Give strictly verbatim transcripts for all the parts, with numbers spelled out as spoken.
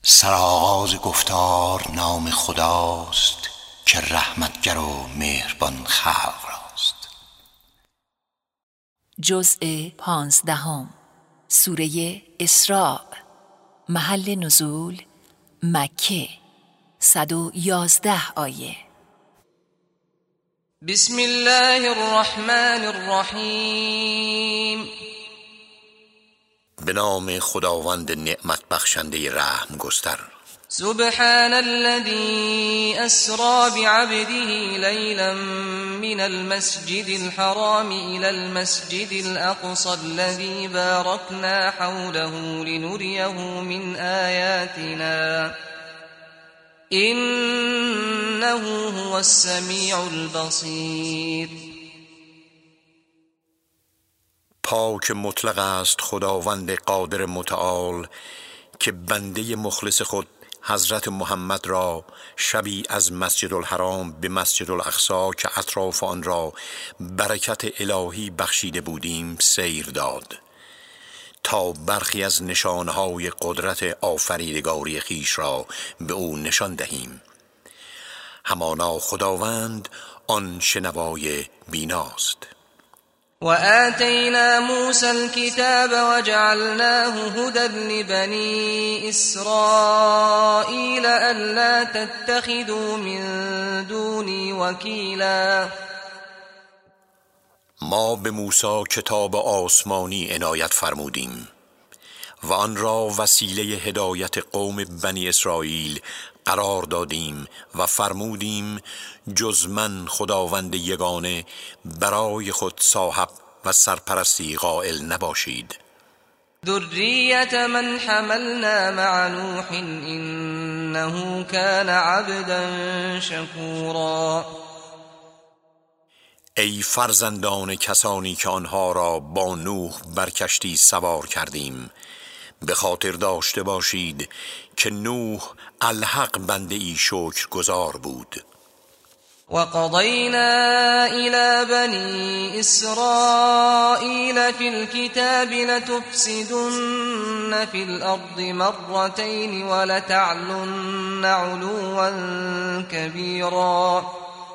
سرآغاز گفتار نام خداست که رحمتگر و مهربان خلق راست. جزء پانزدهم، سوره اسراء. محل نزول مکه. صد و یازده آیه. بسم الله الرحمن الرحیم. به نام خداوند نعمت بخشنده رحم گستر. سبحان الذي أسرى بعبده ليلا من المسجد الحرام إلى المسجد الأقصى الذي باركنا حوله لنريه من آياتنا إنه هو السميع البصير. پاک مطلق است خداوند قادر متعال که بنده مخلص خود حضرت محمد را شبی از مسجد الحرام به مسجد الاقصی که اطراف آن را برکت الهی بخشیده بودیم سیر داد تا برخی از نشانهای قدرت آفریدگاری خیش را به او نشان دهیم. همانا خداوند آن شنوای بیناست. وآتينا موسى الكتاب وجعلناه هدى لبني إسرائيل ألا تتخذوا من دوني وكيلا. ما به موسی کتاب آسمانی عنایت فرمودیم و آن را وسیله هدایت قوم بنی اسرائیل قرار دادیم و فرمودیم جز من خداوند یگانه برای خود صاحب و سرپرستی قائل نباشید. ذریة من حملنا مع نوح إنه كان عبدا شکورا. ای فرزندان کسانی که آنها را با نوح بر کشتی سوار کردیم، به خاطر داشته باشید که نوح الحق بنده ای شکر گزار بود. وقضينا إلى بني إسرائيل في الكتاب لتفسدن في الأرض مرتين ولتعلن علوا كبيرا.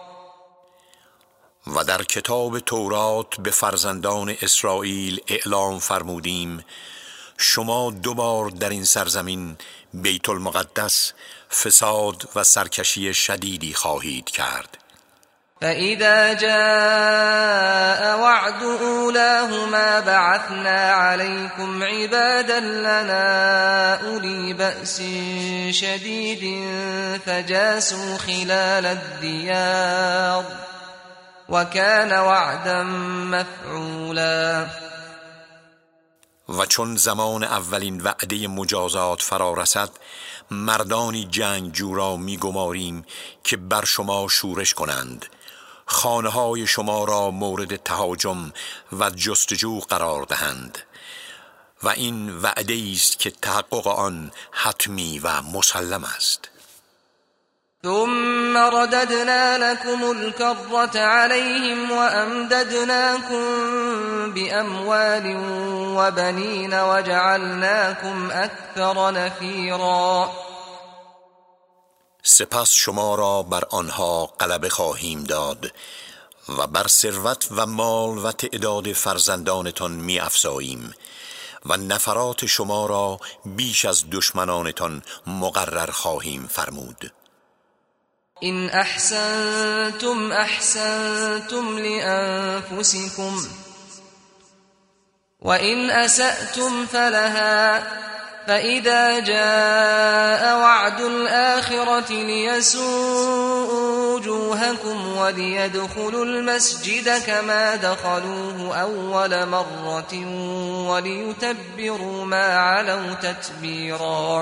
و در کتاب تورات به فرزندان اسرائیل اعلام فرمودیم شما دو بار در این سرزمین بیت المقدس فساد و سرکشی شدیدی خواهید کرد. فإذا جاء وعد أولاهما بعثنا عليكم عبادا لنا أولي بأس شديد فجاسوا خلال الديار وكان وعدا مفعولا. و چون زمان اولین وعده مجازات فرا رسد مردانی جنگجو را می گماریم که بر شما شورش کنند، خانه های شما را مورد تهاجم و جستجو قرار دهند و این وعده است که تحقق آن حتمی و مسلم است. ثم رددنا لكم الكرة عليهم وأمددناكم بأموال وبنين وجعلناكم أكثر نفيرا. سپس شما را بر آنها غلبه خواهیم داد و بر ثروت و مال و تعداد فرزندانتان می افزاییم و نفرات شما را بیش از دشمنانتان مقرر خواهیم فرمود. إن أحسنتم أحسنتم لأنفسكم وإن أسأتم فلها فإذا جاء وعد الآخرة ليسوءوا وجوهكم وليدخلوا المسجد كما دخلوه أول مرة وليتبروا ما علوا تتبيرا.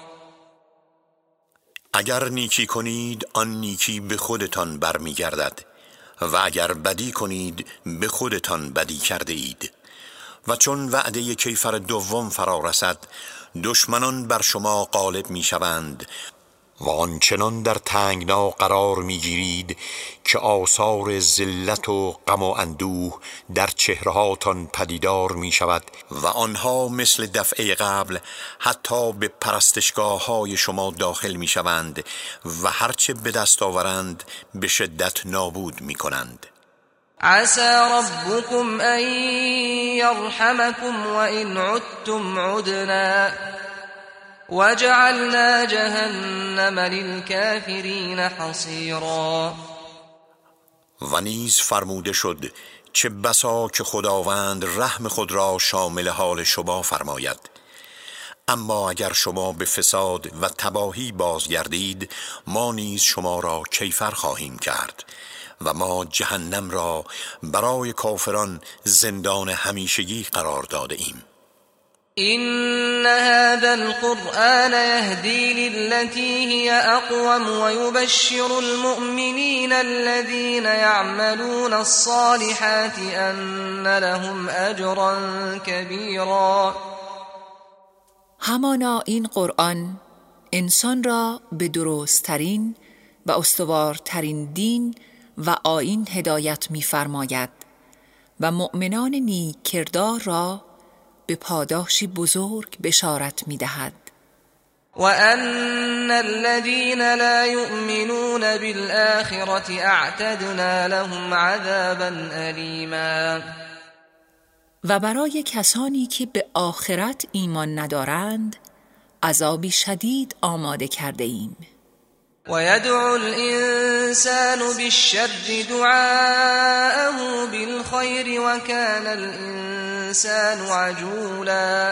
اگر نیکی کنید آن نیکی به خودتان برمیگردد و اگر بدی کنید به خودتان بدی کرده اید. و چون وعده کیفر دوم فرا رسد دشمنان بر شما غالب می شوند و آنچنان در تنگنا قرار میگیرید که آثار ذلت و غم و اندوه در چهرهاتان پدیدار می شود و آنها مثل دفعه قبل حتی به پرستشگاه های شما داخل می شوند و هرچه به دست آورند به شدت نابود می کنند. عسى ربكم أن يرحمكم وإن عدتم عدنا وجعلنا جهنم للكافرین حصیرا. و نیز فرموده شد چه بسا که خداوند رحم خود را شامل حال شما فرماید، اما اگر شما به فساد و تباهی بازگردید ما نیز شما را کیفر خواهیم کرد و ما جهنم را برای کافران زندان همیشگی قرار داده ایم. إن هذا القرآن يهدي للتي هي أقوم ويبشر المؤمنين الذين يعملون الصالحات أن لهم أجرا كبيرا. همانا این قرآن انسان را به درست‌ترین و استوارترین دین و آیین هدایت می‌فرماید و مؤمنان نیک کردار را به پاداشی بزرگ بشارت می‌دهد. وَأَنَّ الَّذِينَ لَا يُؤْمِنُونَ بِالْآخِرَةِ أَعْتَدْنَا لَهُمْ عَذَابًا أَلِيمًا. و برای کسانی که به آخرت ایمان ندارند عذابی شدید آماده کرده ایم. وَيَدْعُ الْإِنسَانُ بِالشَّرِّ دُعَاءَهُ بِالْخَيْرِ وَكَانَ الْإِنسَانُ عَجُولًا.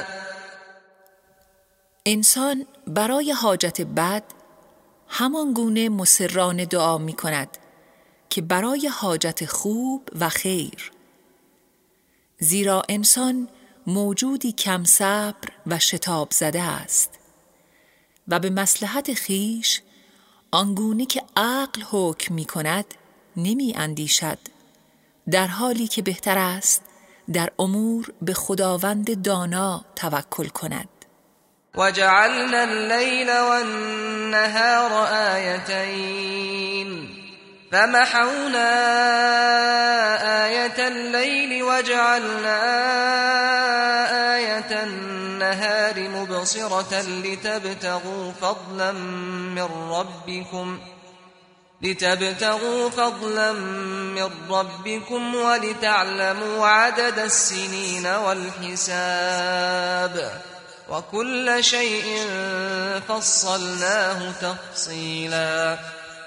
انسان برای حاجت بد همان گونه مصرانه دعا می کند که برای حاجت خوب و خیر، زیرا انسان موجودی کم صبر و شتاب زده است و به مصلحت خیش آنگونه که عقل حکم می کند نمی اندیشد، در حالی که بهتر است در امور به خداوند دانا توکل کند. وَجَعَلْنَا اللَّيْلَ وَالنَّهَارَ آيَتَيْنِ فَمَحَوْنَا آيَةَ اللَّيْلِ وَجَعَلْنَا آيَةَ النَّهَارِ مُبْصِرَةً لِتَبْتَغُوا فَضْلًا مِّن رَّبِّكُمْ لِتَبْتَغُوا فَضْلًا مِّن رَّبِّكُمْ وَلِتَعْلَمُوا عَدَدَ السِّنِينَ وَالْحِسَابَ وَكُلَّ شَيْءٍ فَصَّلْنَاهُ تَفْصِيلًا.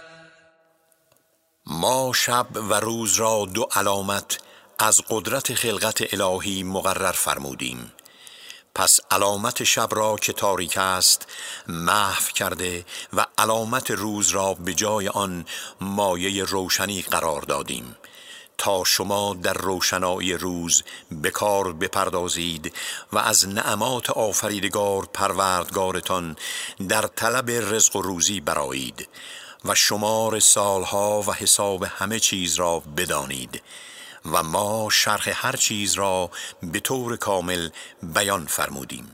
ما شب و روز را دو علامت از قدرت خلقت الهی مقرر فرمودیم، پس علامت شب را که تاریک است محو کرده و علامت روز را به جای آن مایه روشنی قرار دادیم تا شما در روشنایی روز به کار بپردازید و از نعمات آفریدگار پروردگارتان در طلب رزق و روزی برآیید و شمار سالها و حساب همه چیز را بدانید و ما شرح هر چیز را به طور کامل بیان فرمودیم.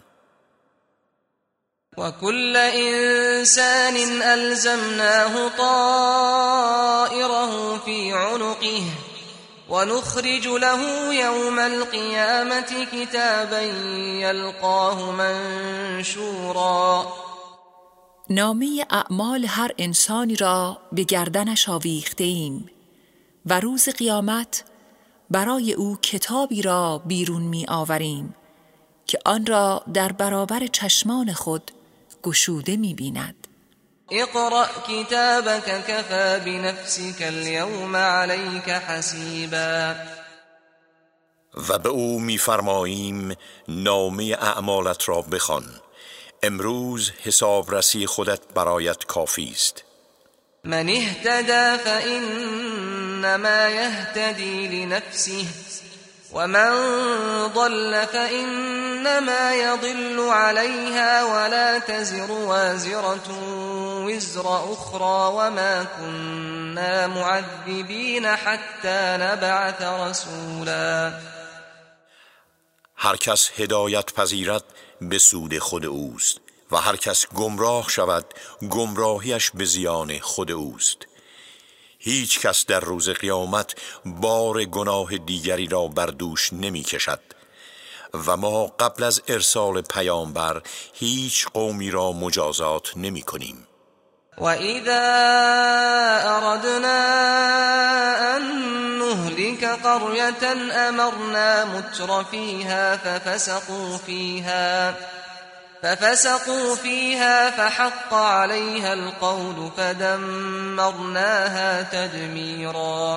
وَكُلَّ إِنسَانٍ أَلْزَمْنَاهُ طَائِرَهُ فِي عُنُقِهِ وَنُخْرِجُ لَهُ يَوْمَ الْقِيَامَةِ كِتَابًا يَلْقَاهُ مَنشُورًا. نامه اعمال هر انسانی را به گردنش آویخته ایم و روز قیامت برای او کتابی را بیرون می آوریم که آن را در برابر چشمان خود گشوده می بیند. اقرأ کتابک کفی بنفسک اليوم علیک حسیبا. و به او می فرماییم نامه اعمالت را بخوان، امروز حسابرسی خودت برایت کافی است. من اهتدى فإنما يهتدي لنفسه ومن ضل فإنما يضل عليها ولا تزر وازرة وزر أخرى وما كنا معذبين حتى نبعث رسولا. هر کس هدایت پذیرد به سود خود اوست و هر کس گمراه شود گمراهیش به زیان خود اوست. هیچ کس در روز قیامت بار گناه دیگری را بر دوش نمی کشد و ما قبل از ارسال پیامبر هیچ قومی را مجازات نمی کنیم. وَإِذَا أَرَدْنَا أَن نُهْلِكَ قَرْيَةً أَمَرْنَا مُتْرَ فِيهَا فَفَسَقُوا فِيهَا فَفَسَقُوا فِيهَا فَحَقَّ عَلَيْهَا الْقَوْلُ فَدَمَّرْنَاهَا تَدْمِيرًا.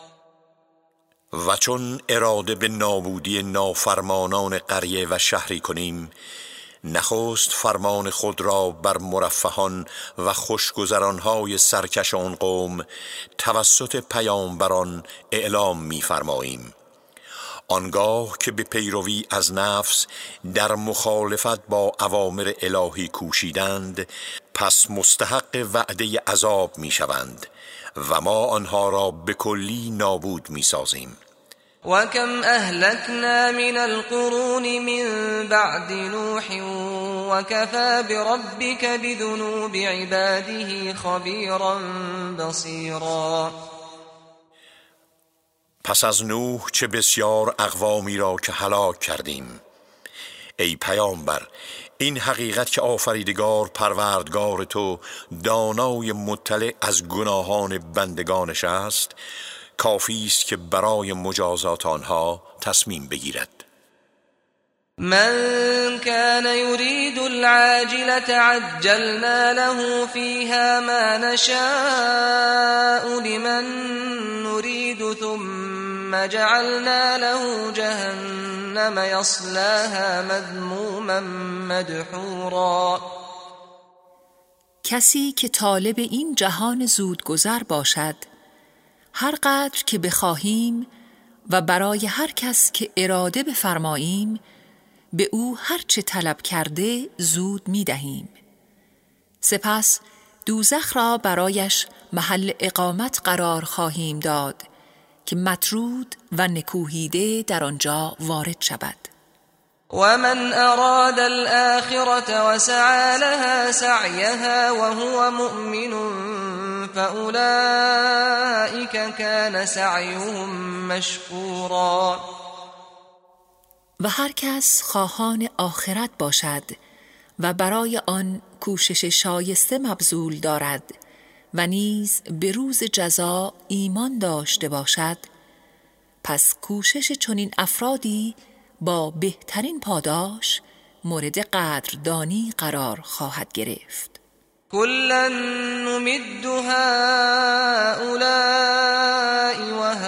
و چون اراده به نابودی نافرمانان قریه و شهری کنیم، نخست فرمان خود را بر مرفهان و خوشگذرانهای سرکش آن قوم توسط پیامبران اعلام می فرماییم. آنگاه که به پیروی از نفس در مخالفت با اوامر الهی کوشیدند، پس مستحق وعده عذاب می شوند و ما آنها را به کلی نابود می سازیم. وَكَمْ أَهْلَكْنَا مِنَ الْقُرُونِ مِنْ بَعْدِ نُوحٍ وَكَفَى بِرَبِّكَ بِذُنُوبِ عِبَادِهِ خَبِيرًا بَصِيرًا. پس از نوح چه بسیار اقوامی را که هلاک کردیم. ای پیامبر، این حقیقت که آفریدگار پروردگار تو دانای مطلع از گناهان بندگانش است، کافی است که برای مجازات آنها تصمیم بگیرد. من كان يريد العاجلة عجلنا له فيها ما نشاء لمن نريد ثم جعلنا له جهنم يصلاها مذموما مدحورا. کسی که طالب این جهان زودگذر باشد، هر قدر که بخواهیم و برای هر کس که اراده بفرماییم به او هر چه طلب کرده زود می دهیم. سپس دوزخ را برایش محل اقامت قرار خواهیم داد که مطرود و نکوهیده در آنجا وارد شود. ومن أراد الآخرة وسعى لها سعيها وهو مؤمن فأولئك كان سعيهم مشكورا. و هر کس خواهان آخرت باشد و برای آن کوشش شایسته مبذول دارد و نیز به روز جزا ایمان داشته باشد، پس کوشش چنین افرادی با بهترین پاداش مورد قدردانی قرار خواهد گرفت. كلا نمد هؤلاء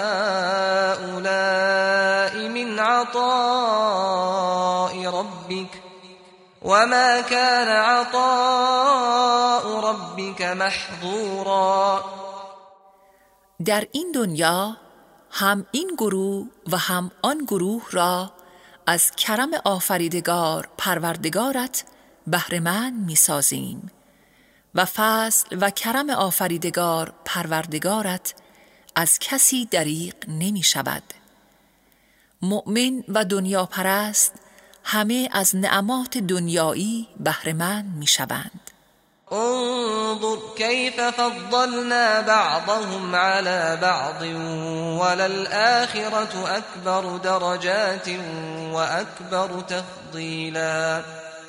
وهؤلاء من عطاء ربك وما كان عطاء ربك محظورا. در این دنیا هم این گروه و هم آن گروه را از کرم آفریدگار پروردگارت بهره‌مند می‌سازیم و فضل و کرم آفریدگار پروردگارت از کسی دریغ نمی شود. مؤمن و دنیا پرست همه از نعمات دنیایی بهره‌مند می شوند. انظر كيف فضلنا بعضهم على بعض وللآخرة أكبر درجات وأكبر تفضيلا.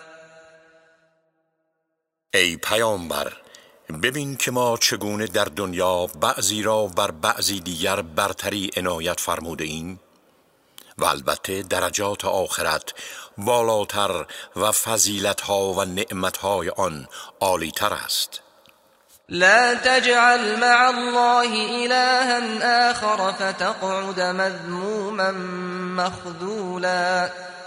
ای پیامبر، ببین که ما چگونه در دنیا بعضی را بر بعضی دیگر برتری عنایت فرموده ایم و البته درجات آخرت بالاتر و فضیلت‌ها و نعمت‌های آن عالی‌تر است. لا تجعل مع الله إلها آخر فتقعد مذموما مخذولا.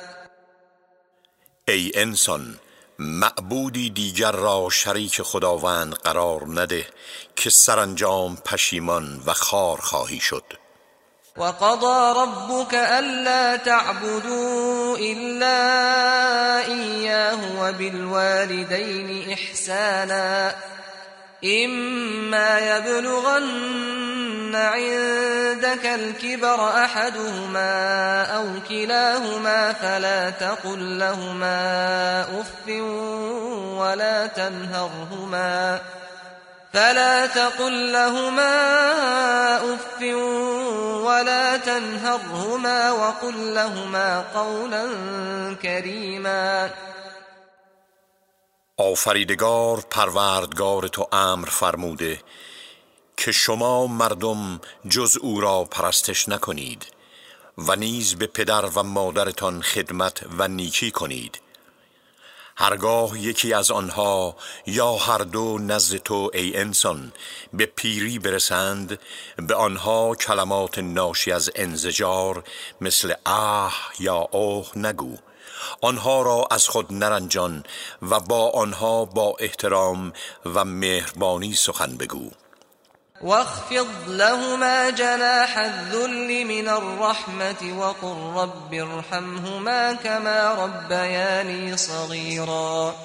ای انسان، معبودی دیگر را شریک خداوند قرار نده که سرانجام پشیمان و خوار خواهی شد. وقضى ربك ألا تعبدوا إلا إياه وبالوالدين إحسانا إما يبلغن عندك الكبر أحدهما أو كلاهما فلا تقل لهما أف ولا تنهرهما فلا تقل لهما أف ولا تنهرهما وقل لهما قولا كریما. آفریدگار پروردگار تو امر فرموده که شما مردم جز او را پرستش نکنید و نیز به پدر و مادرتان خدمت و نیکی کنید. هرگاه یکی از آنها یا هر دو نزد تو ای انسان به پیری برسند، به آنها کلمات ناشی از انزجار مثل اه یا اوه نگو. آنها را از خود نرنجان و با آنها با احترام و مهربانی سخن بگو. واخفض لهما جناح الذل من الرحمة وقل رب ارحمهما كما ربياني صغيرا.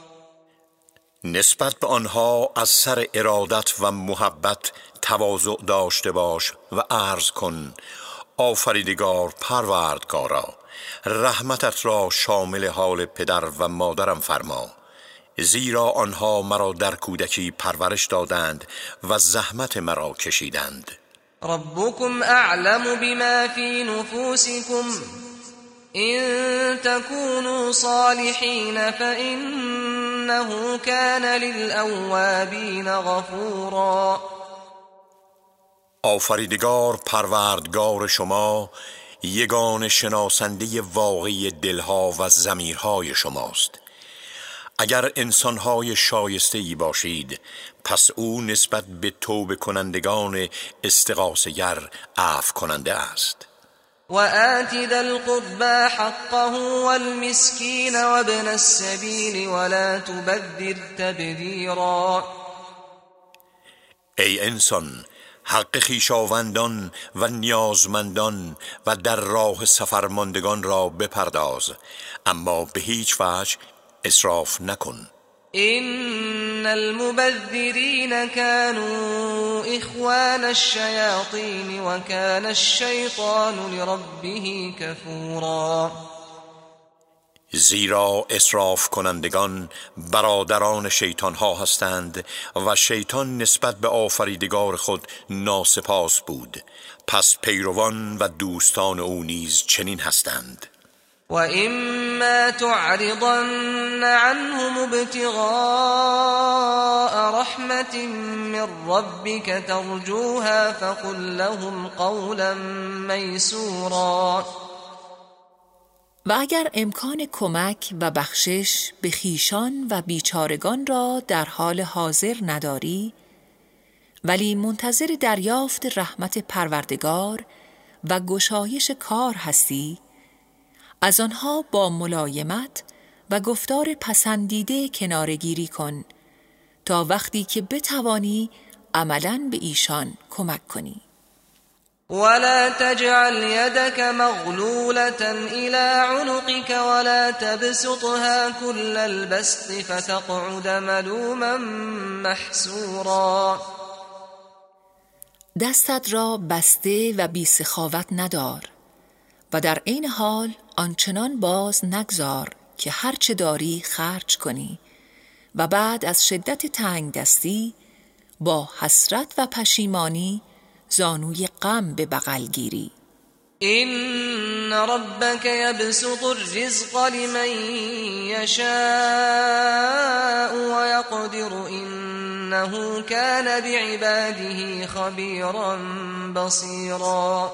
نسبت به آنها از سر ارادت و محبت تواضع داشته باش و عرض کن: آفریدگار پروردگارا، رحمتت را شامل حال پدر و مادرم فرما، زیرا آنها مرا در کودکی پرورش دادند و زحمت مرا کشیدند. ربكم اعلم بما في نفوسكم ان تكونوا صالحين فانه كان للأوابين غفورا. آفریدگار پروردگار شما یگان شناسنده واقعی دلها و ضمیرهای شماست. اگر انسانهای شایسته‌ای باشید، پس او نسبت به توبه کنندگان استغاثه‌گر عفو کننده است. و آت ذا القربى حقه والمسكين وابن السبيل ولا تبذر تبذیرا. ای انسان، حق خویشاوندان و نیازمندان و در راه سفرماندگان را بپرداز، اما به هیچ وجه اسراف نکن. ان المبذرین كانوا اخوان الشیاطین و كان الشیطان لربه کفورا. زیرا اسراف کنندگان برادران شیطان ها هستند و شیطان نسبت به آفریدگار خود ناسپاس بود، پس پیروان و دوستان او نیز چنین هستند. و اما تعرضن عنهم ابتغاء رحمت من ربك ترجوها فقل لهم قولا میسورا. و اگر امکان کمک و بخشش به خیشان و بیچارگان را در حال حاضر نداری، ولی منتظر دریافت رحمت پروردگار و گشایش کار هستی، از آنها با ملایمت و گفتار پسندیده کنارگیری کن تا وقتی که بتوانی عملاً به ایشان کمک کنی. ولا تجعل يدك مغلولة إلى عنقك ولا تبسطها كل البسط فتقعد ملوما محسورا. دستت را بسته و بی سخاوت ندار و در عین حال آنچنان باز نگذار که هرچه داری خرج کنی و بعد از شدت تنگ دستی با حسرت و پشیمانی زانوی غم به بغل گیری. این ربک یبسط الرزق لمن یشاء و یقدر انه کان بعباده خبیرا بصیرا.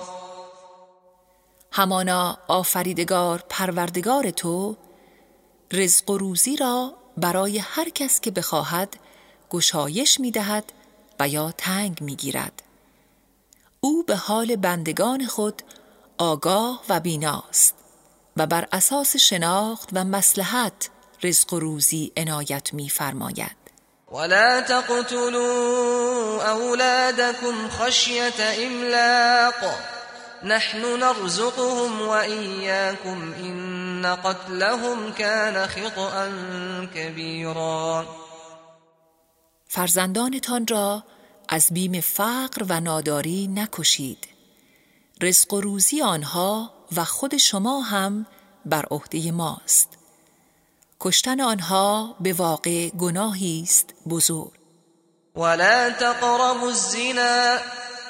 همانا آفریدگار پروردگار تو رزق و روزی را برای هر کس که بخواهد گشایش می دهد و یا تنگ می گیرد. او به حال بندگان خود آگاه و بیناست و بر اساس شناخت و مصلحت رزق و روزی عنایت می فرماید. ولا تقتلوا اولادكم خشیة املاق نحن نرزقهم وإياكم إن قتلهم كان خطأ كبيرا. فرزندانتان را از بیم فقر و ناداری نکشید. رزق و روزی آنها و خود شما هم بر عهده ماست. کشتن آنها به واقع گناهی است بزرگ. ولا تقربوا الزنا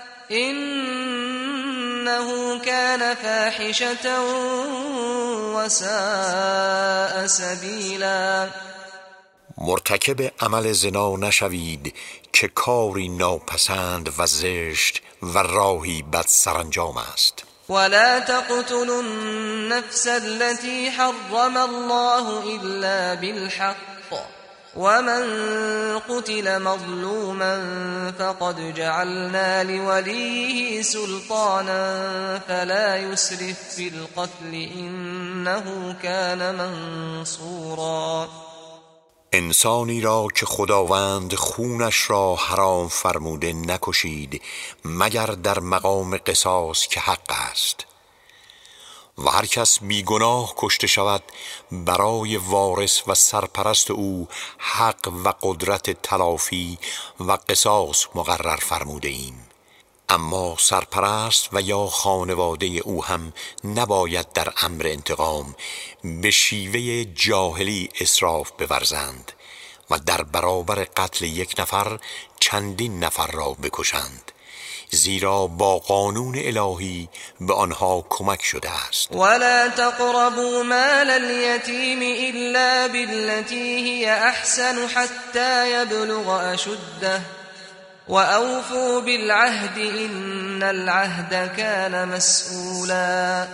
إنه كان فاحشة وساء سبيلا. مرتکب عمل زنا نشوید که کاری ناپسند و زشت و راهی بد سرانجام است. ولا تقتلوا النفس التي حرم الله إلا بالحق ومن قتل مظلوما فقد جعلنا لوليه سلطانا فلا يسرف في القتل إنه كان منصورا. انسانی را که خداوند خونش را حرام فرموده نکشید مگر در مقام قصاص که حق است، و هر کس بیگناه کشته شود برای وارث و سرپرست او حق و قدرت تلافی و قصاص مقرر فرموده ایم. اما سرپرست و یا خانواده او هم نباید در امر انتقام به شیوه جاهلی اسراف بورزند و در برابر قتل یک نفر چندین نفر را بکشند، زیرا با قانون الهی به آنها کمک شده است. ولا تقربوا مال اليتيم إلا بالتي هي أحسن حتى يبلغ أشده وأوفوا بالعهد إن العهد كان مسئولا.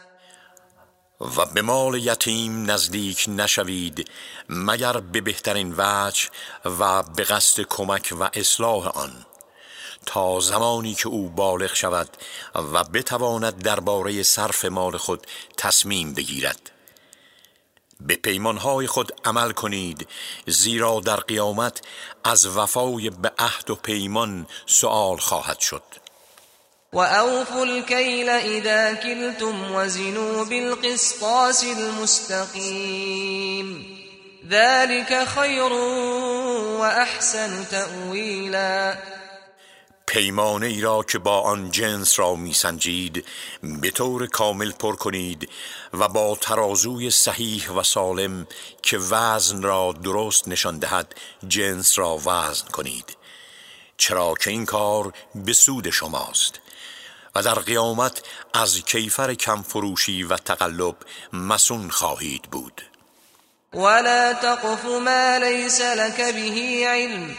و به مال یتیم نزدیک نشوید مگر به بهترین وجه و به قصد کمک و اصلاح آن، تا زمانی که او بالغ شود و بتواند درباره صرف مال خود تصمیم بگیرد. به پیمانهای خود عمل کنید، زیرا در قیامت از وفای به عهد و پیمان سؤال خواهد شد. وأوفوا الكيل إذا كلتم وزنوا بالقسطاس المستقيم ذلك خير وأحسن تأويلا. پیمانه ای را که با آن جنس را می سنجید به طور کامل پر کنید و با ترازوی صحیح و سالم که وزن را درست نشان دهد جنس را وزن کنید، چرا که این کار به سود شماست و در قیامت از کیفر کم فروشی و تقلب مسون خواهید بود. ولا تقف ما ليس لك به علم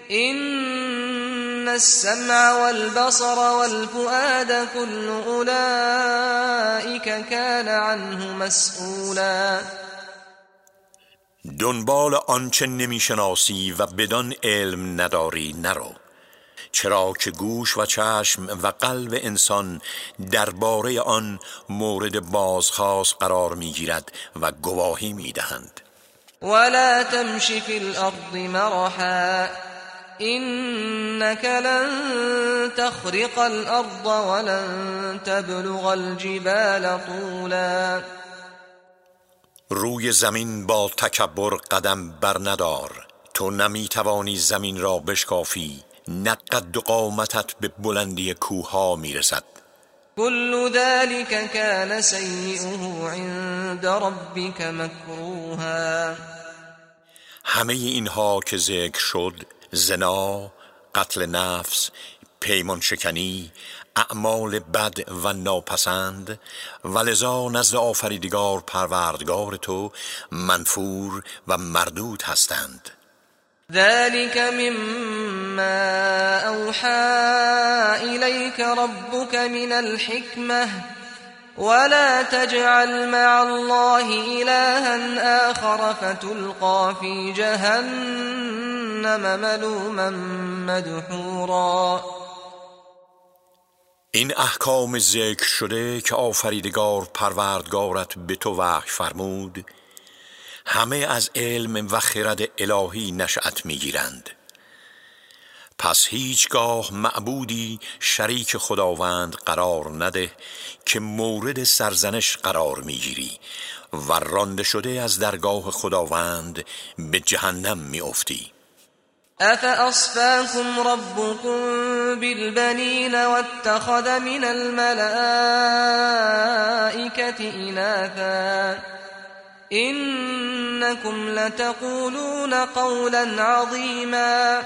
إن السمع والبصر والفؤاد كل أولئك كان عنه مسئولا. دنبال آنچه نمیشناسی و بدان علم نداری نرو، چرا که گوش و چشم و قلب انسان درباره آن مورد بازخواست قرار میگیرد و گواهی میدهند. ولا تمش في الأرض مرحا إنك لن تخرق الأرض ولن تبلغ الجبال طولا. روی زمین با تکبر قدم بر ندار، تو نمیتوانی زمین را بشکافی، نه قد و قامتت به بلندی کوها میرسد. كل ذلك كان سيئه عند ربك مكروها. همه اینها که ذکر شد، زنا، قتل نفس، پیمان شکنی، اعمال بد و ناپسند، ولذا نزد آفریدگار پروردگار تو منفور و مردود هستند. ذلك مما أوحى إليك ربك من الحكمة ولا تجعل مع الله إلها آخر فتلقى في جهنم ملوما مدحورا. این احکام ذکر شده که آفریدگار پروردگارت به تو وحی فرمود همه از علم و خرد الهی نشأت میگیرند. پس هیچگاه معبودی شریک خداوند قرار نده که مورد سرزنش قرار میگیری و رانده شده از درگاه خداوند به جهنم میافتی. افاصفاكم ربكم بالبنین واتخذ من الملائکة اناثا انکم لتقولون قولا عظیما.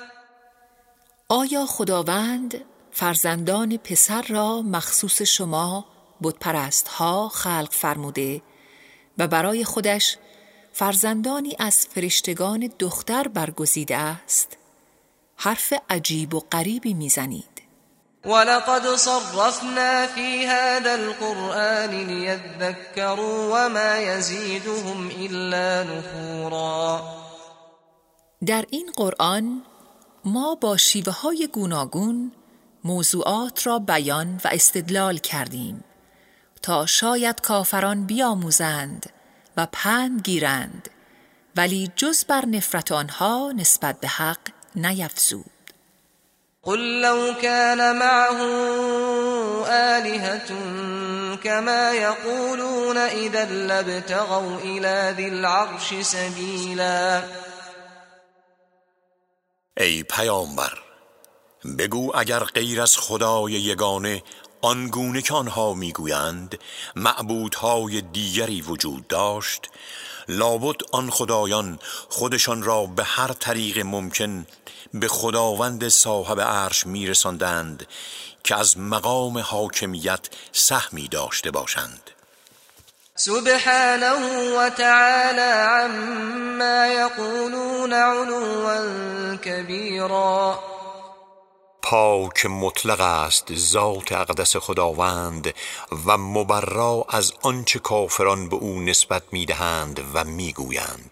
آیا خداوند فرزندان پسر را مخصوص شما بتپرست ها خلق فرموده و برای خودش فرزندانی از فرشتگان دختر برگزیده است؟ حرف عجیب و غریبی میزنید. ولقد صرفنا في هذا القرآن ليذكروا وما يزيدهم إلا نفورا. در این قرآن ما با شیوه های گوناگون موضوعات را بیان و استدلال کردیم تا شاید کافران بیاموزند و پند گیرند، ولی جز بر نفرت آنها نسبت به حق نیفزود. قل لو كان معه آلهة كما يقولون إذا لابتغوا إلى ذي العرش سبيلا. ای پیامبر، بگو اگر غیر از خدای یگانه آنگونه که آنها میگویند معبودهای دیگری وجود داشت، لابد آن خدایان خودشان را به هر طریق ممکن به خداوند صاحب عرش میرساندند که از مقام حاکمیت سهمی داشته باشند. سبحانه و تعالی عما یقولون علوا کبیرا. پاک مطلق است ذات اقدس خداوند و مبرا از آنچه کافران به او نسبت میدهند و میگویند.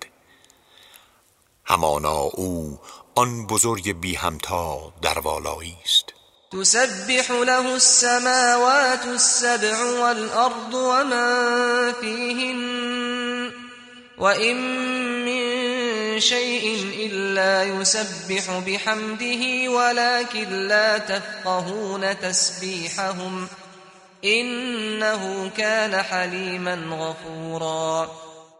همانا او آن بزرگ بی همتا در والایی است. تسبح له السماوات السبع والأرض ومن فيهن وإن من شيء إلا يسبح بحمده ولكن لا تفقهون تسبيحهم إنه كان حليما غفورا.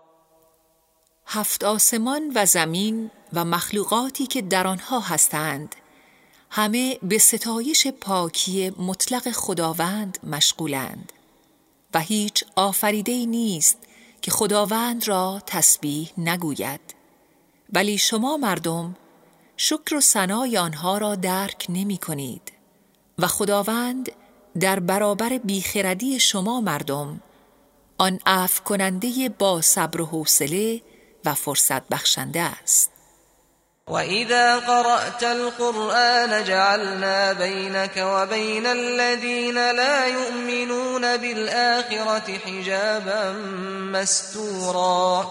هفت آسمان و زمین و مخلوقاتی که در آنها هستند همه به ستایش پاکی مطلق خداوند مشغولند و هیچ آفریده‌ای نیست که خداوند را تسبیح نگوید، ولی شما مردم شکر و ثنای آنها را درک نمی کنید و خداوند در برابر بیخردی شما مردم آن عفو کننده با صبر و حوصله و فرصت بخشنده است. وَإِذَا قَرَأْتَ الْقُرْآنَ جَعَلْنَا بَيْنَكَ وَبَيْنَ الَّذِينَ لَا يُؤْمِنُونَ بِالْآخِرَةِ حِجَابًا مَسْتُورًا.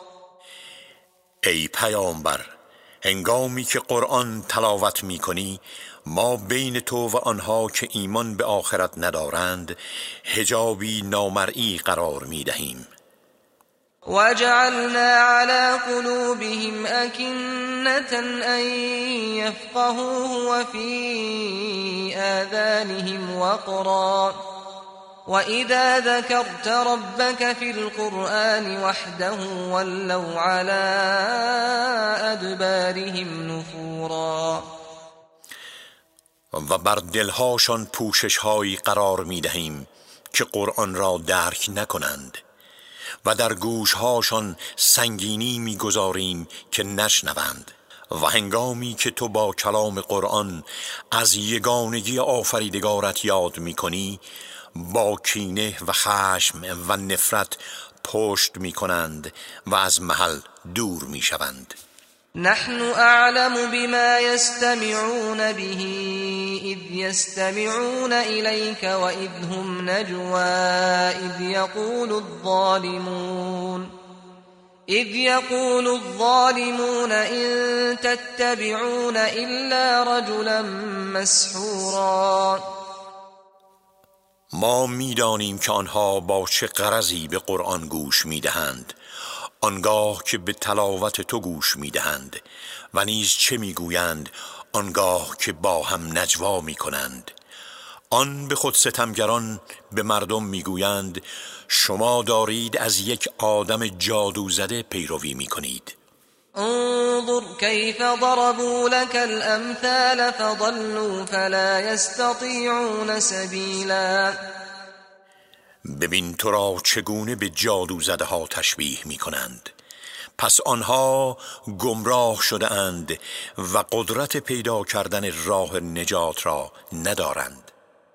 ای پیامبر، هنگامی که قرآن تلاوت می کنی ما بین تو و آنها که ایمان به آخرت ندارند حجابی نامرئی قرار می دهیم. وَجَعَلْنَا عَلَى قُلُوبِهِمْ أَكِنَّةً أَن يَفْقَهُوهُ وَفِي آذَانِهِمْ وَقْرًا وَإِذَا ذَكَرْتَ رَبَّكَ فِي الْقُرْآنِ وَحْدَهُ وَلَّوْا عَلَى أَدْبَارِهِمْ نُفُورًا. و بر دلهاشان پوشش‌هایی قرار می دهیم که قرآن را درک نکنند و در گوشهاشان سنگینی می‌گذاریم که نشنوند. و هنگامی که تو با کلام قرآن از یگانگی آفریدگارت یاد می‌کنی با کینه و خشم و نفرت پشت می‌کنند و از محل دور می‌شوند. نحن اعلم بما يستمعون به اذ يستمعون اليك واذ هم نجوى اذ يقول الظالمون اذ يقول الظالمون ان تتبعون الا رجلا مسحورا. ما میدانیم که آنها با چه غرضی به قرآن گوش میدهند، آنگاه که به تلاوت تو گوش میدهند و نیز چه میگویند آنگاه که با هم نجوا میکنند. آن به خود ستمگران به مردم میگویند شما دارید از یک آدم جادو زده پیروی میکنید. انظر كيف ضربوا لك الأمثال فضلوا فلا يستطيعون سبیلا. ببین تو را چگونه به جادو زده ها تشبیه می کنند، پس آنها گمراه شده اند و قدرت پیدا کردن راه نجات را ندارند.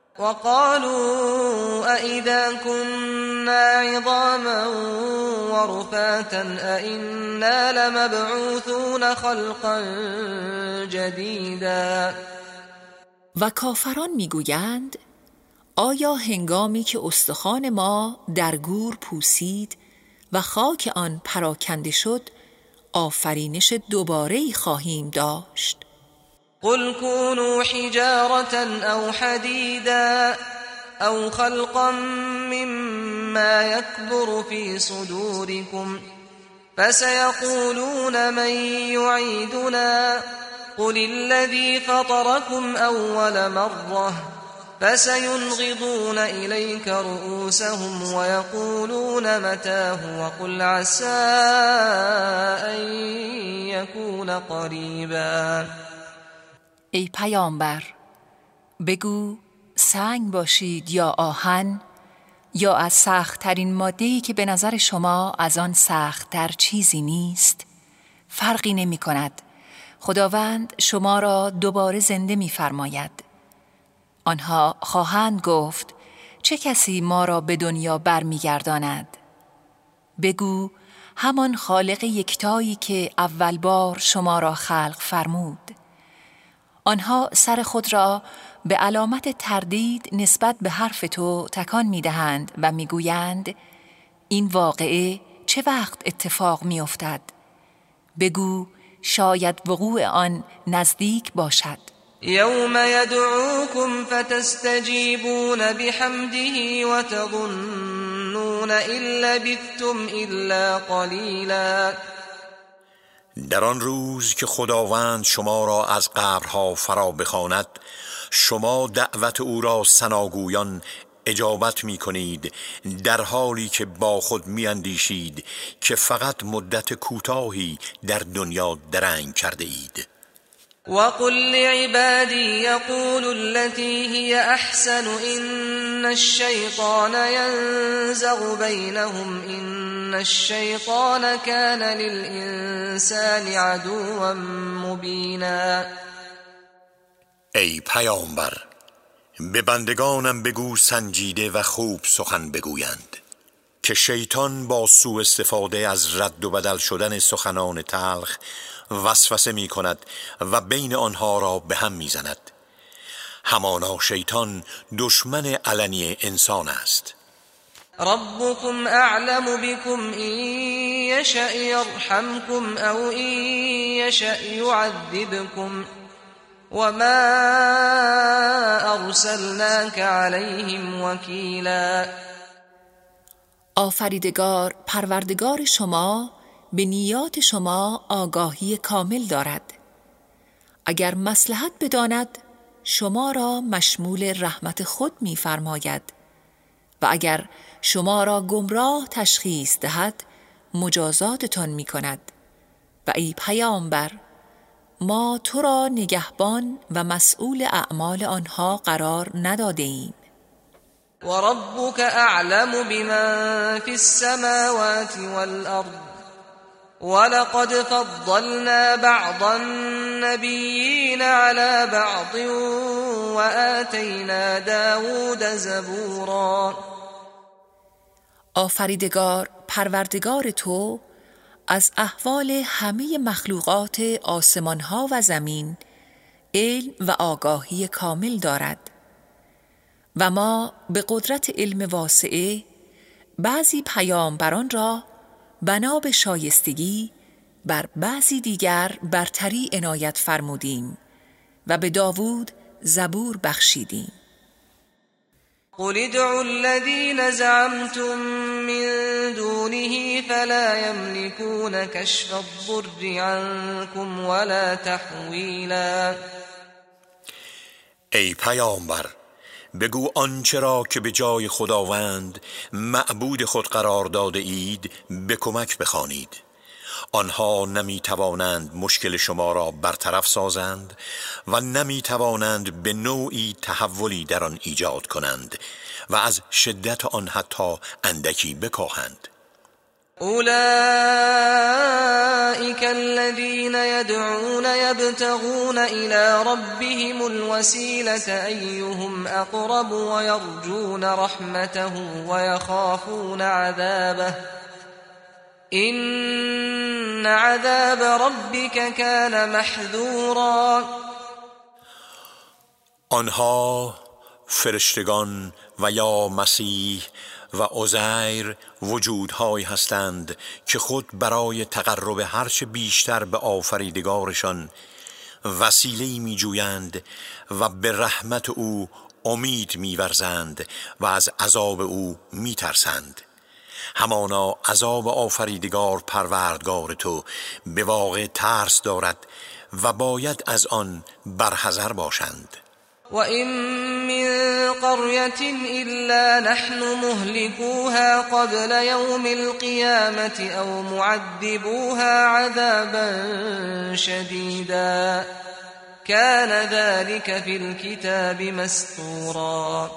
وقالوا أئذا كنا عظاما ورفاتا أئنا لمبعوثون خلقا جديدا. و کافران میگویند آیا هنگامی که استخوان ما در گور پوسید و خاک آن پراکنده شد آفرینش دوباره‌ای خواهیم داشت؟ قل كونوا حجارة أو حديدا أو خلقا مما يكبر في صدوركم فسيقولون من يعيدنا قل الذي فطركم أول مرة فسينغضون إليك رؤوسهم ويقولون متاه وقل عسى أن يكون قريبا. ای پیامبر بگو سنگ باشید یا آهن یا از سخت‌ترین ماده‌ای که به نظر شما از آن سخت‌تر چیزی نیست، فرقی نمی کند. خداوند شما را دوباره زنده می فرماید. آنها خواهند گفت چه کسی ما را به دنیا برمیگرداند؟ بگو همان خالق یکتایی که اول بار شما را خلق فرمود. آنها سر خود را به علامت تردید نسبت به حرف تو تکان می دهند و می گویند این واقعه چه وقت اتفاق می افتد؟ بگو شاید وقوع آن نزدیک باشد. یوم یدعوکم فتستجیبون بحمده و تظنون إن لبثتم إلا قلیلا. در آن روز که خداوند شما را از قبرها فرا بخواند شما دعوت او را ثناگویان اجابت می کنید در حالی که با خود می اندیشید که فقط مدت کوتاهی در دنیا درنگ کرده اید. وقل لعبادي يقولوا التي هي أحسن إن الشيطان ينزغ بينهم إن الشيطان كان للإنسان عدوا مبينا. ای پیامبر به بندگانم بگو سنجیده و خوب سخن بگویند که شیطان با سوء استفاده از رد و بدل شدن سخنان تلخ وسوسه می کند و بین آنها را به هم می زند. همانا شیطان دشمن علنی انسان است. ربكم أعلم بكم إن يشأ يرحمكم أو إن يشأ يعذبكم وما أرسلناك عليهم وكيلا. آفریدگار پروردگار شما به نیات شما آگاهی کامل دارد. اگر مصلحت بداند شما را مشمول رحمت خود می فرماید و اگر شما را گمراه تشخیص دهد مجازاتتان می کند. و ای پیامبر ما تو را نگهبان و مسئول اعمال آنها قرار نداده ایم. وربك أعلم بمن في السماوات والأرض ولقد فضلنا بعض النبيين على بعض وآتينا داود زبورا. آفریدگار پروردگار تو از احوال همه مخلوقات آسمانها و زمین علم و آگاهی کامل دارد و ما به قدرت علم واسعه بعضی پیامبران را بنا به شایستگی بر بعضی دیگر برتری عنایت فرمودیم و به داوود زبور بخشیدیم. قل ادعوا الذين زعمتم من دونه فلا يملكون كشف الضر عنكم ولا تحویلا. ای پیامبر بگو آنچه را که به جای خداوند معبود خود قرار داده اید به کمک بخوانید. آنها نمی توانند مشکل شما را برطرف سازند و نمی توانند به نوعی تحولی در آن ایجاد کنند و از شدت آن حتی اندکی بکاهند. أولئك الذين يدعون يبتغون إلى ربهم الوسيلة أيهم أقرب ويرجون رحمته ويخافون عذابه إن عذاب ربك كان محذورا. آنها فرشتگان و یا مسیح و عزیر وجودهایی هستند که خود برای تقرب هرچه بیشتر به آفریدگارشان وسیله‌ای می جویند و به رحمت او امید می ورزند و از عذاب او می ترسند. همانا عذاب آفریدگار پروردگار تو به واقع ترس دارد و باید از آن برحذر باشند. وَإِن مِّن قَرْيَةٍ إِلَّا نَحْنُ مُهْلِكُوهَا قَبْلَ يَوْمِ الْقِيَامَةِ أَوْ مُعَذِّبُوهَا عَذَابًا شَدِيدًا كَانَ ذَلِكَ فِي الْكِتَابِ مَسْطُورًا.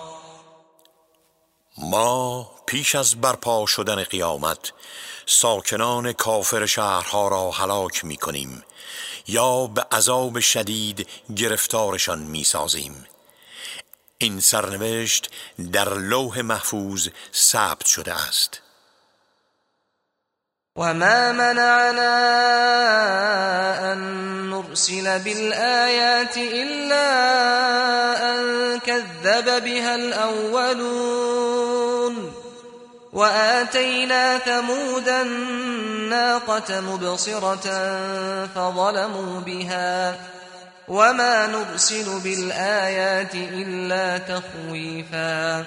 ما پیش از برپا شدن قیامت ساکنان کافر شهرها را هلاک می کنیم یا به عذاب شدید گرفتارشان می سازیم. این سرنوشت در لوح محفوظ ثبت شده است. وما منعنا أن نرسل بالآيات إلا أن كذب بها الأولون وآتينا ثمود الناقة مبصرة فظلموا بها وما نرسل بالآيات إلا تخويفا.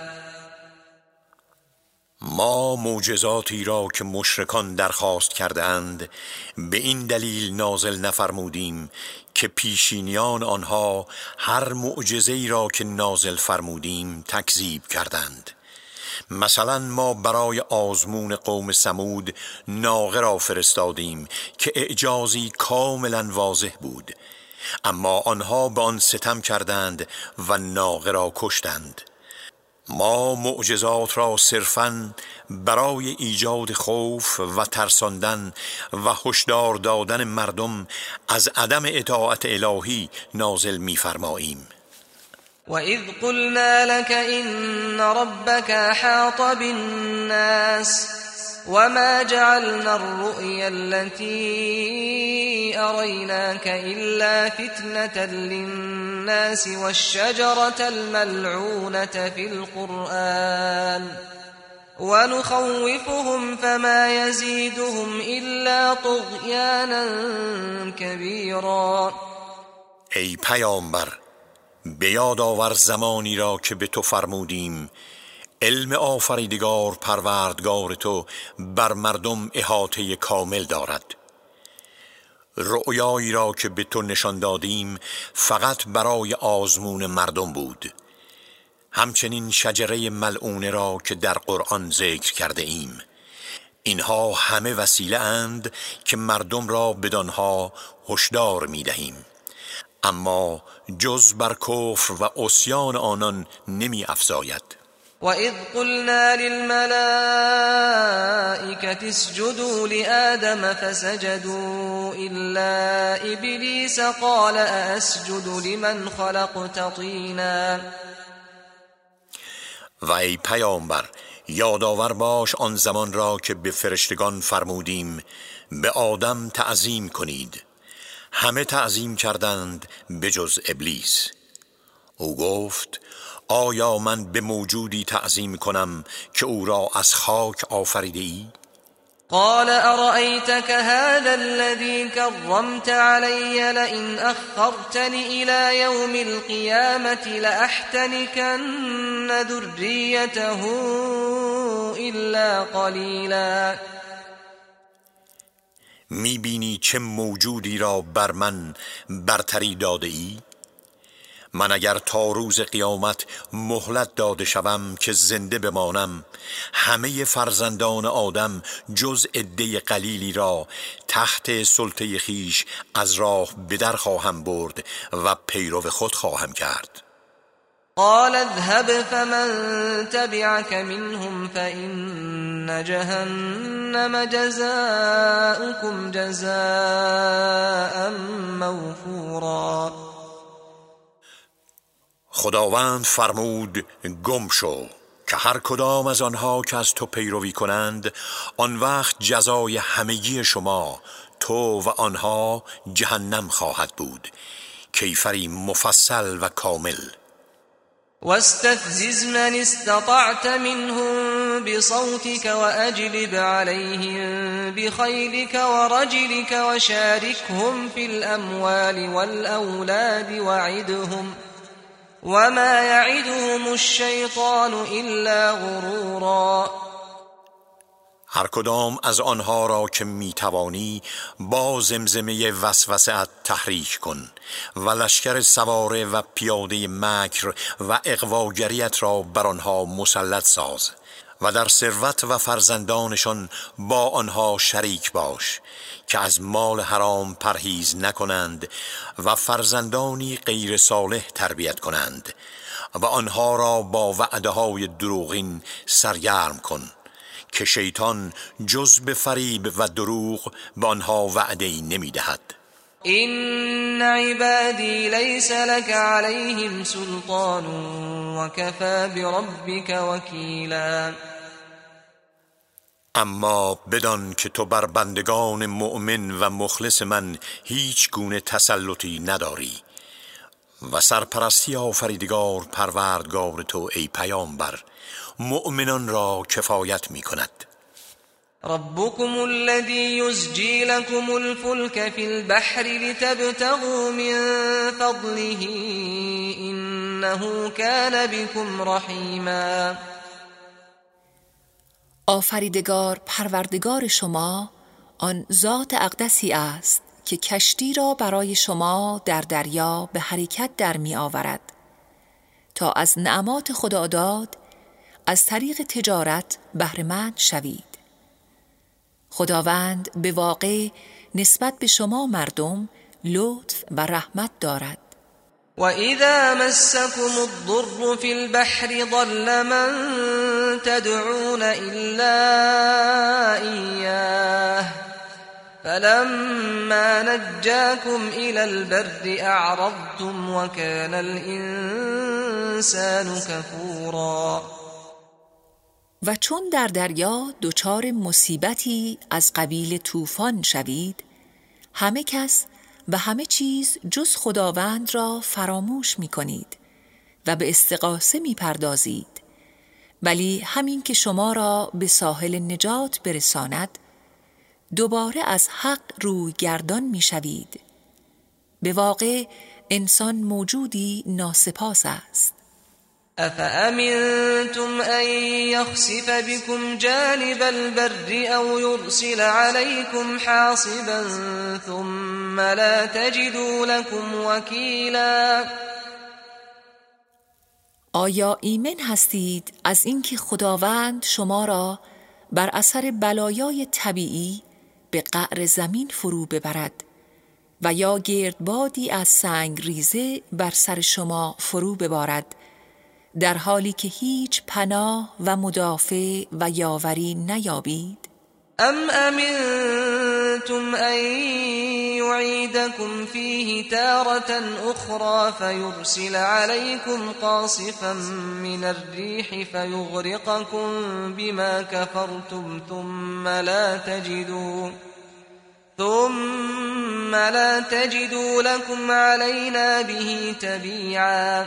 ما معجزاتی را که مشرکان درخواست کردند به این دلیل نازل نفرمودیم که پیشینیان آنها هر معجزه‌ای را که نازل فرمودیم تکذیب کردند. مثلا ما برای آزمون قوم ثمود ناقه را فرستادیم که اعجازی کاملا واضح بود، اما آنها به آن ستم کردند و ناقه را کشتند. ما معجزات را صرفاً برای ایجاد خوف و ترساندن و هشدار دادن مردم از عدم اطاعت الهی نازل می‌فرماییم. وَإِذْ قُلْنَا لَكَ إِنَّ رَبَّكَ أَحَاطَ بِالنَّاسِ وَمَا جَعَلْنَا الرُّؤْيَا الَّتِي أَرَيْنَاكَ إِلَّا فِتْنَةً لِلنَّاسِ وَالشَّجَرَةَ الْمَلْعُونَةَ فِي الْقُرْآنِ وَنُخَوِّفُهُمْ فَمَا يَزِيدُهُمْ إِلَّا طُغْيَانًا كَبِيرًا. ای پیامبر، به یاد آور زمانی را که به تو فرمودیم علم آفریدگار پروردگار تو بر مردم احاطه کامل دارد. رؤیایی را که به تو نشان دادیم فقط برای آزمون مردم بود. همچنین شجره ملعونه را که در قرآن ذکر کرده ایم. اینها همه وسیله اند که مردم را بدانها هشدار می دهیم، اما جز بر کفر و عصیان آنان نمی افزاید. وَإِذْ قُلْنَا لِلْمَلَائِكَةِ اسْجُدُوا لِآدَمَ فَسَجَدُوا إِلَّا إِبْلِيسَ قَالَ أَأَسْجُدُ لِمَنْ خَلَقْتَ طِينًا. و ای پیامبر، یادآور باش آن زمان را که به فرشتگان فرمودیم به آدم تعظیم کنید. همه تعظیم کردند به جز ابلیس. او گفت آیا من به موجودی تعظیم کنم که او را از خاک آفریده ای؟ قال أرأيتك هذا الذي كرمت علي لئن أخرتني إلى يوم القيامة لأحتنكن ذريته إلا قليلا. می بینی چه موجودی را بر من برتری داده ای؟ من اگر تا روز قیامت مهلت داده شوم که زنده بمانم، همه فرزندان آدم جز عده قلیلی را تحت سلطه خیش از راه بدر خواهم برد و پیرو خود خواهم کرد. قال اذهب فمن تبعك منهم فإن جهنم جزاؤكم جزاء موفورا. خداوند فرمود گم شو که هر کدام از آنها که از تو پیروی کنند آن وقت جزای همگی شما تو و آنها جهنم خواهد بود، کیفری مفصل و کامل. واستفزز من استطعت منهم بصوتك وأجلب عليهم بخيلك ورجلك وشاركهم في الأموال والأولاد وعدهم وما يعدهم الشيطان إلا غرورا. هر کدام از آنها را که میتوانی با زمزمه وسوسه‌ات تحریک کن و لشکر سواره و پیاده مکر و اغواگریت را بر آنها مسلط ساز و در ثروت و فرزندانشان با آنها شریک باش که از مال حرام پرهیز نکنند و فرزندانی غیر صالح تربیت کنند و آنها را با وعده های دروغین سرگرم کن که شیطان جز به فریب و دروغ به آنها وعده‌ای نمی‌دهد. إن عبادي ليس لك عليهم سلطان وكفى بربك وكيلا. اما بدان که تو بر بندگان مؤمن و مخلص من هیچ گونه تسلطی نداری و سرپرستی آفریدگار پروردگار تو ای پیامبر مؤمنان را کفایت می کند. ربكم الذي يزجي لكم الفلك في البحر لتبتغوا من فضله إنه كان بكم رحيما. آفریدگار پروردگار شما آن ذات اقدسی است که کشتی را برای شما در دریا به حرکت در می آورد تا از نعمات خداداد از طریق تجارت بهره‌مند شوید. خداوند به واقع نسبت به شما مردم لطف و رحمت دارد. وَإِذَا مَسَّكُمُ الضُّرُّ فِي الْبَحْرِ ضَلَّ مَن تَدْعُونَ إِلَّا إِيَّاهُ فَلَمَّا نَجَّاكُمْ إِلَى الْبَرِّ أَعْرَضْتُمْ وَكَانَ الْإِنسَانُ كَفُورًا. و چون در دریا دچار مصیبتی از قبیل طوفان شوید، همه کس و همه چیز جز خداوند را فراموش می کنید و به استغاثه می پردازید، ولی همین که شما را به ساحل نجات برساند دوباره از حق روی گردان می شوید. به واقع انسان موجودی ناسپاس است. أَفَأَمِنْتُمْ أَنْ يَخْسِفَ بِكُمْ جَانِبَ الْبَرِّ أَوْ يُرْسِلَ عَلَيْكُمْ حَاصِبًا ثُمَّ لَا تَجِدُوا لَكُمْ وَكِيلًا. آیا ایمن هستید از اینکه خداوند شما را بر اثر بلایای طبیعی به قعر زمین فرو ببرد و یا گردبادی از سنگ ریزه بر سر شما فرو ببارد در حالی که هیچ پناه و مدافع و یاوری نیابید؟ ام امنتم ان يعيدكم فيه تارة اخرى فيرسل عليكم قاصفا من الريح فيغرقكم بما كفرتم ثم لا تجدوا ثم لا تجدوا لكم علينا به تبيعا.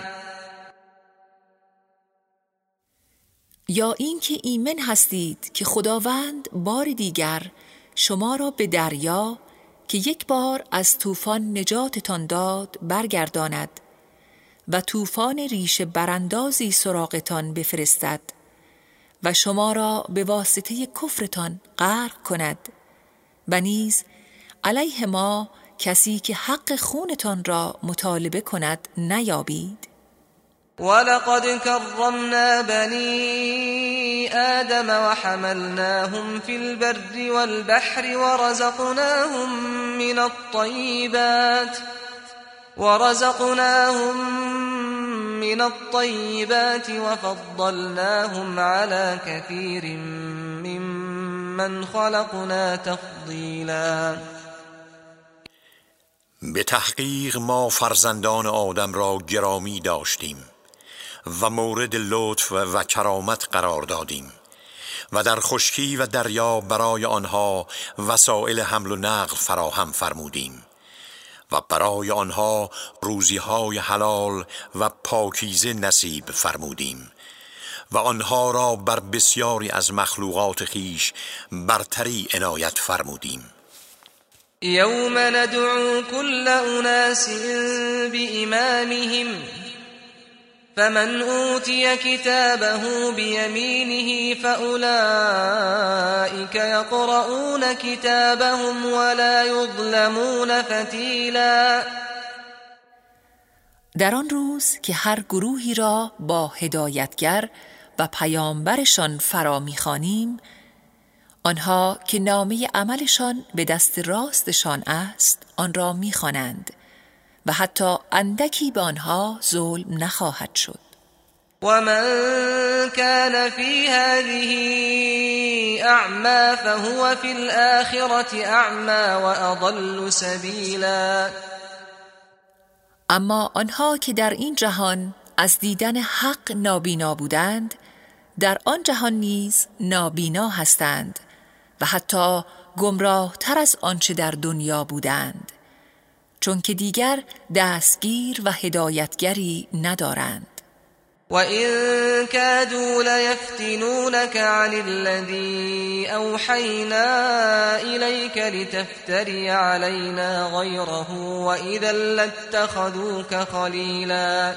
یا اینکه ایمن هستید که خداوند بار دیگر شما را به دریا که یک بار از طوفان نجاتتان داد برگرداند و طوفان ریش براندازی سراغتان بفرستد و شما را به واسطه کفرتان غرق کند و نیز علیه ما کسی که حق خونتان را مطالبه کند نیابید؟ ولقد كرمنا بني آدم وحملناهم في البر والبحر ورزقناهم من الطيبات ورزقناهم من الطيبات وفضلناهم على كثير ممن خلقنا تفضیلا. به تحقیق ما فرزندان آدم را گرامی داشتیم و مورد لطف و کرامت قرار دادیم و در خشکی و دریا برای آنها وسایل حمل و نقل فراهم فرمودیم و برای آنها روزی‌های حلال و پاکیزه نصیب فرمودیم و آنها را بر بسیاری از مخلوقات خیش برتری عنایت فرمودیم. یوم ندعو كل أناس بإمامهم فمن أوتي كتابه بيمينه فأولئك يقرؤون كتابهم ولا يظلمون فتیلا. در آن روز که هر گروهی را با هدایتگر و پیامبرشان فرا می‌خوانیم، آنها که نامه عملشان به دست راستشان است آن را می‌خوانند و حتی اندکی به آنها ظلم نخواهد شد. و من كان في هذه اعمى فهو في الآخرة اعمى واضل سبیلا. اما آنها که در این جهان از دیدن حق نابینا بودند، در آن جهان نیز نابینا هستند و حتی گمراه تر از آنچه در دنیا بودند، چون که دیگر دستگیر و هدایتگری ندارند. و این کادوا لیفتنونک عن الذی اوحینا الیک لتفتری علینا غیره و اذا لاتخذوک خلیلا.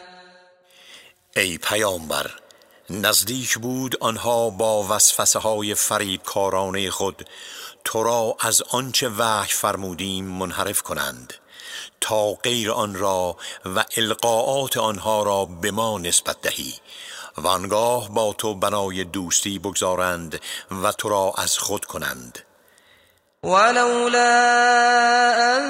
ای پیامبر، نزدیک بود آنها با وسوسه های فریبکارانه خود تو را از آنچه وحی فرمودیم منحرف کنند تا غیر آن را و القاءات آنها را به ما نسبت دهی و آنگاه با تو بنای دوستی بگذارند و تو را از خود کنند. ولولا ان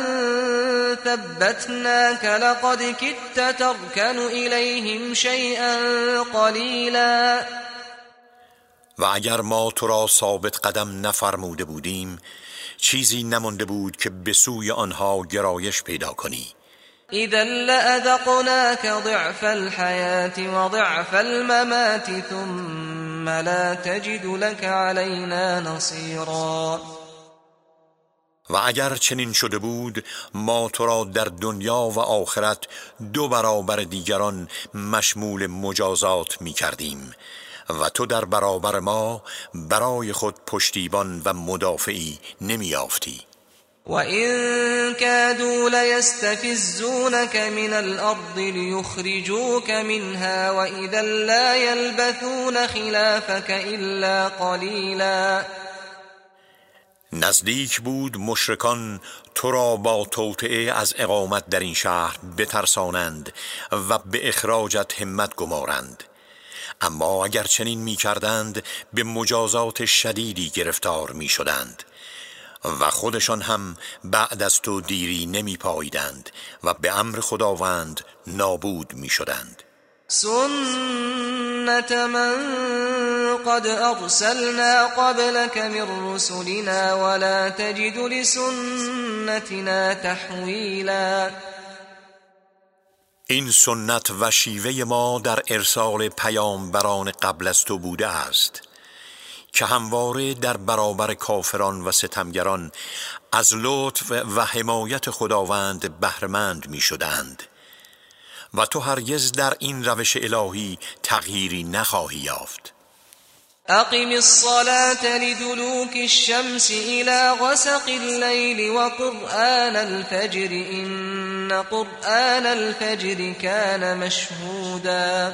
ثبتناك لقد كدت تركن إليهم شيئا قليلا. و اگر ما تو را ثابت قدم نفرموده بودیم چیزی نمانده بود که به سوی آنها گرایش پیدا کنی. اذا لأذقناك ضعف الحياة وضعف الممات ثم لا تجد لك علينا نصيرا. و اگر چنین شده بود ما تو را در دنیا و آخرت دو برابر دیگران مشمول مجازات می کردیم و تو در برابر ما برای خود پشتیبان و مدافعی نمی یافتی. و این کادوا لیستفزونک من الارض لیخرجوک منها و اذا لا یلبثون خلافک الا قلیلا. نزدیک بود مشرکان تو را با توطئه از اقامت در این شهر بترسانند و به اخراجت همت گمارند، اما اگر چنین می کردند به مجازات شدیدی گرفتار می شدند و خودشان هم بعد از تو دیری نمی پاییدند و به امر خداوند نابود می شدند. سنت من قد ارسلنا قبلك من رسلنا ولا تجد لسنتنا تحویلا. این سنت و شیوه ما در ارسال پیامبران قبل از تو بوده است که همواره در برابر کافران و ستمگران از لطف و حمایت خداوند بهره‌مند می شدند و تو هرگز در این روش الهی تغییری نخواهی یافت. اقم الصلاة لدلوك الشمس الى غسق الليل وقرآن الفجر ان قرآن الفجر كان مشهودا.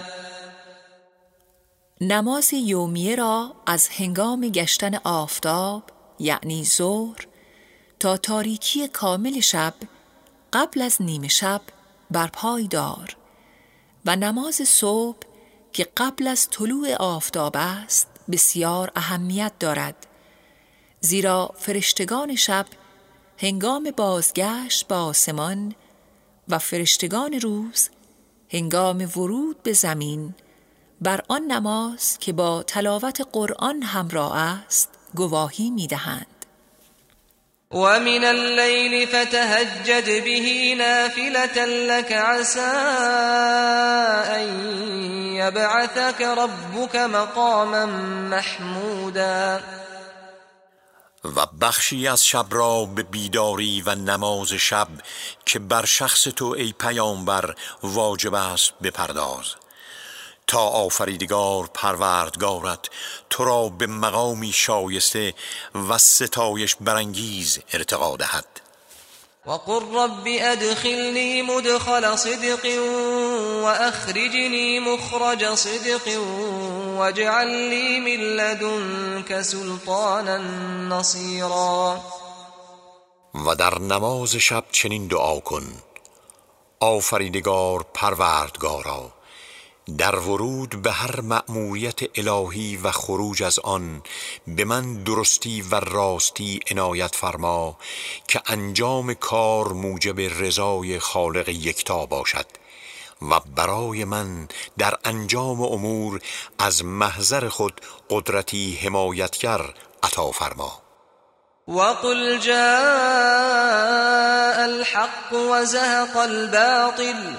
نماز یومیه را از هنگام گشتن آفتاب یعنی ظهر تا تاریکی کامل شب قبل از نیمه شب برپای دار و نماز صبح که قبل از طلوع آفتاب است بسیار اهمیت دارد، زیرا فرشتگان شب هنگام بازگشت به آسمان و فرشتگان روز هنگام ورود به زمین بر آن نماز که با تلاوت قرآن همراه است گواهی می‌دهند. و من اللیل فتهجد به نافلة لك عسى ان یبعثك ربك مقاما محمودا. و بخشی از شب را به بیداری و نماز شب که بر شخص تو ای پیامبر واجب است بپرداز تا آفریدگار پروردگارت تو را به مقامی شایسته و ستایش برانگیز ارتقا دهد. وقل رب ادخلنی مدخل صدق واخرجنی مخرج صدق واجعل لی من لدنک سلطانا نصیرا. و در نماز شب چنین دعا کن: آفریدگار پروردگارا، در ورود به هر مأموریت الهی و خروج از آن به من درستی و راستی عنایت فرما که انجام کار موجب رضای خالق یکتا باشد و برای من در انجام امور از محضر خود قدرتی حمایتگر عطا فرما. وقل جاء الحق وزهق الباطل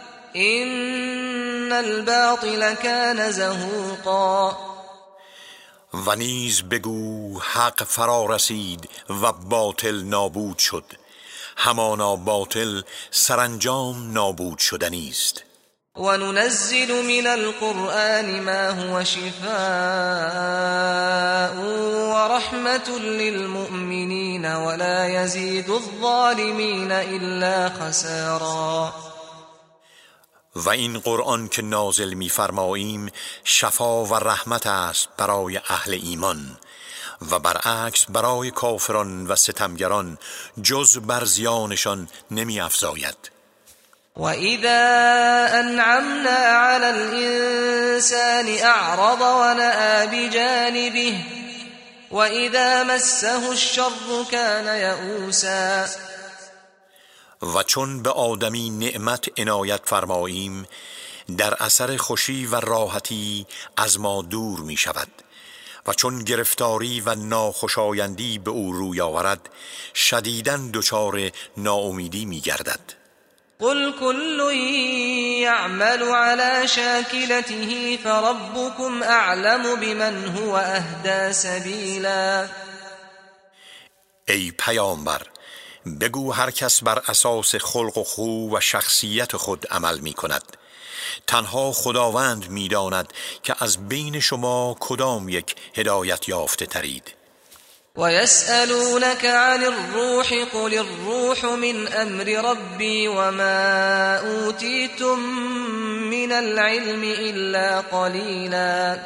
ان الباطل كان زهوقا. و نیز بگو حق فرا رسید و باطل نابود شد، همانا باطل سرانجام نابود شدنی است. و ننزل من القرآن ما هو شفاء و رحمة للمؤمنین ولا يزيد الظالمین الا خسارا. و این قرآن که نازل می فرماییم شفا و رحمت است برای اهل ایمان و برعکس برای کافران و ستمگران جز بر زیانشان نمی افزاید. و اذا انعمنا علی الانسان اعرض و نأى بجانبه و اذا مسه الشر كان یئوسا. و چون به آدمی نعمت عنایت فرماییم در اثر خوشی و راحتی از ما دور می شود و چون گرفتاری و ناخوشایندی به او روی آورد شدیداً دچار ناامیدی می گردد. قل كل يعمل على شاكلته فربكم اعلم بمن هو اهدى سبیلا. ای پیامبر بگو هر کس بر اساس خلق و خو و شخصیت خود عمل می کند. تنها خداوند می داند که از بین شما کدام یک هدایت یافته ترید. و یسألونک عن الروح قل الروح من امر ربی و ما اوتیتم من العلم الا قلیلا.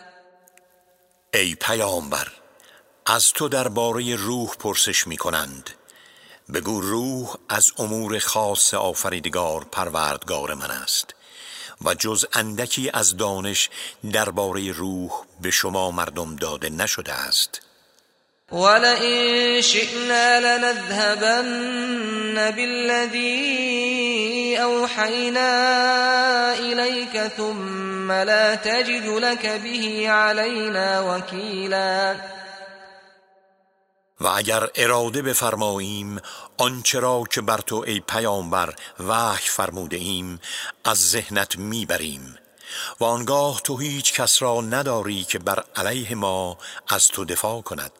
ای پیامبر از تو درباره روح پرسش می کنند. بگو روح از امور خاص آفریدگار پروردگار من است و جز اندکی از دانش درباره روح به شما مردم داده نشده است. ولئن شئنا لنذهبن بالذی اوحینا الیک ثم لا تجد لك به علینا وکیلا. و اگر اراده بفرماییم آنچه را که بر تو ای پیامبر وحی فرموده ایم از ذهنت میبریم و آنگاه تو هیچ کس را نداری که بر علیه ما از تو دفاع کند.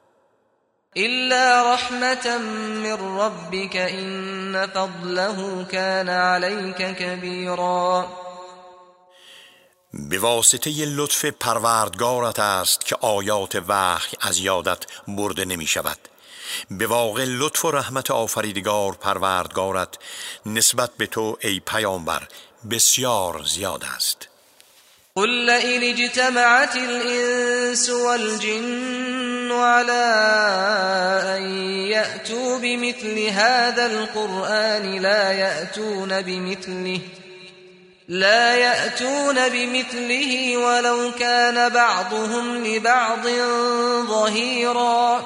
الا رحمة من ربك ان فضله كان عليك كبيرا. به واسطه لطف پروردگارت است که آیات وحی از یادت برده نمی شود. به واقع لطف و رحمت آفریدگار پروردگارت نسبت به تو ای پیامبر بسیار زیاد است. قل لئن اجتمعت الانس والجن على ان يأتوا بمثل هذا القرآن لا يأتون بمثله لا يأتون بمثله ولو كان بعضهم لبعض ظهیرا.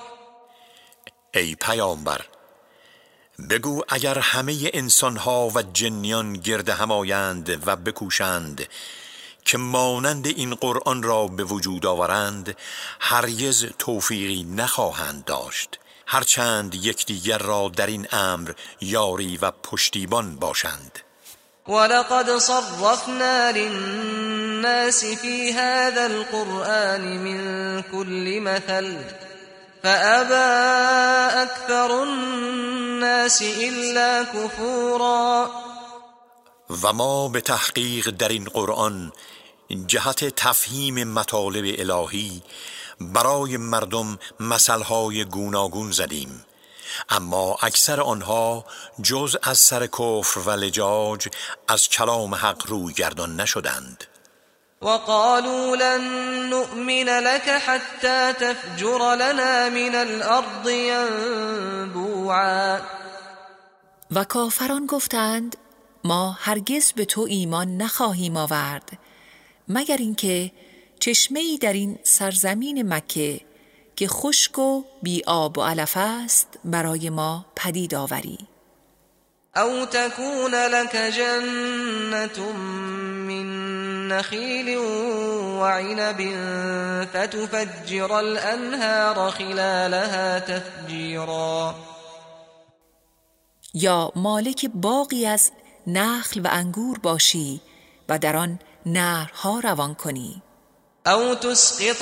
ای پیامبر، بگو اگر همه انسانها و جنیان گرد هم آیند و بکوشند که مانند این قرآن را به وجود آورند، هرگز توفیقی نخواهند داشت، هرچند یکدیگر را در این امر یاری و پشتیبان باشند. ولقد صرفنا للناس في هذا القرآن من كل مثل فأبى أكثر الناس إلا كفورا. و ما به تحقیق در این قرآن جهت تفهیم مطالب الهی برای مردم مثلهای گوناگون زدیم، اما اکثر آنها جز از سر کفر و لجاج از کلام حق روی گردان نشدند. وقالوا لن نؤمن لك حتى تفجر لنا من الأرض ينبوعا. و کافران گفتند ما هرگز به تو ایمان نخواهیم آورد مگر اینکه چشمه‌ای در این سرزمین مکه که خشک و بی آب و علف است برای ما پدید آوری. او تكون لك جنة من نخیل وعنب فتفجر الانهار خلالها تفجیرا. یا مالک باغی از نخل و انگور باشی و در آن نهرها روان کنی. او تسقط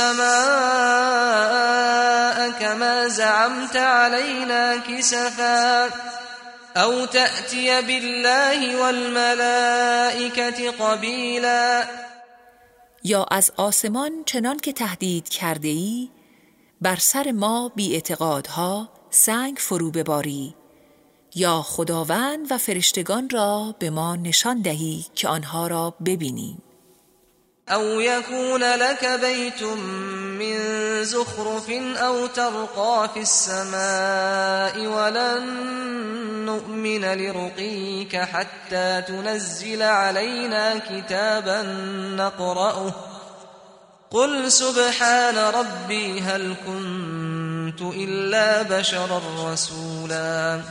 السماء كما زعمت علينا كسفا او تأتي بالله والملائكة قبیلا. یا از آسمان چنان که تهدید کرده ای بر سر ما بی اعتقادها سنگ فرو بباری، یا خداوند و فرشتگان را به ما نشان دهی که آنها را ببینیم. او يكون لك بيت من زخرف او ترقى في السماء ولن نؤمن لرقيك حتى تنزل علينا كتابا نقرأه قل سبحان ربي هل كنت إلا بشرا رسولا.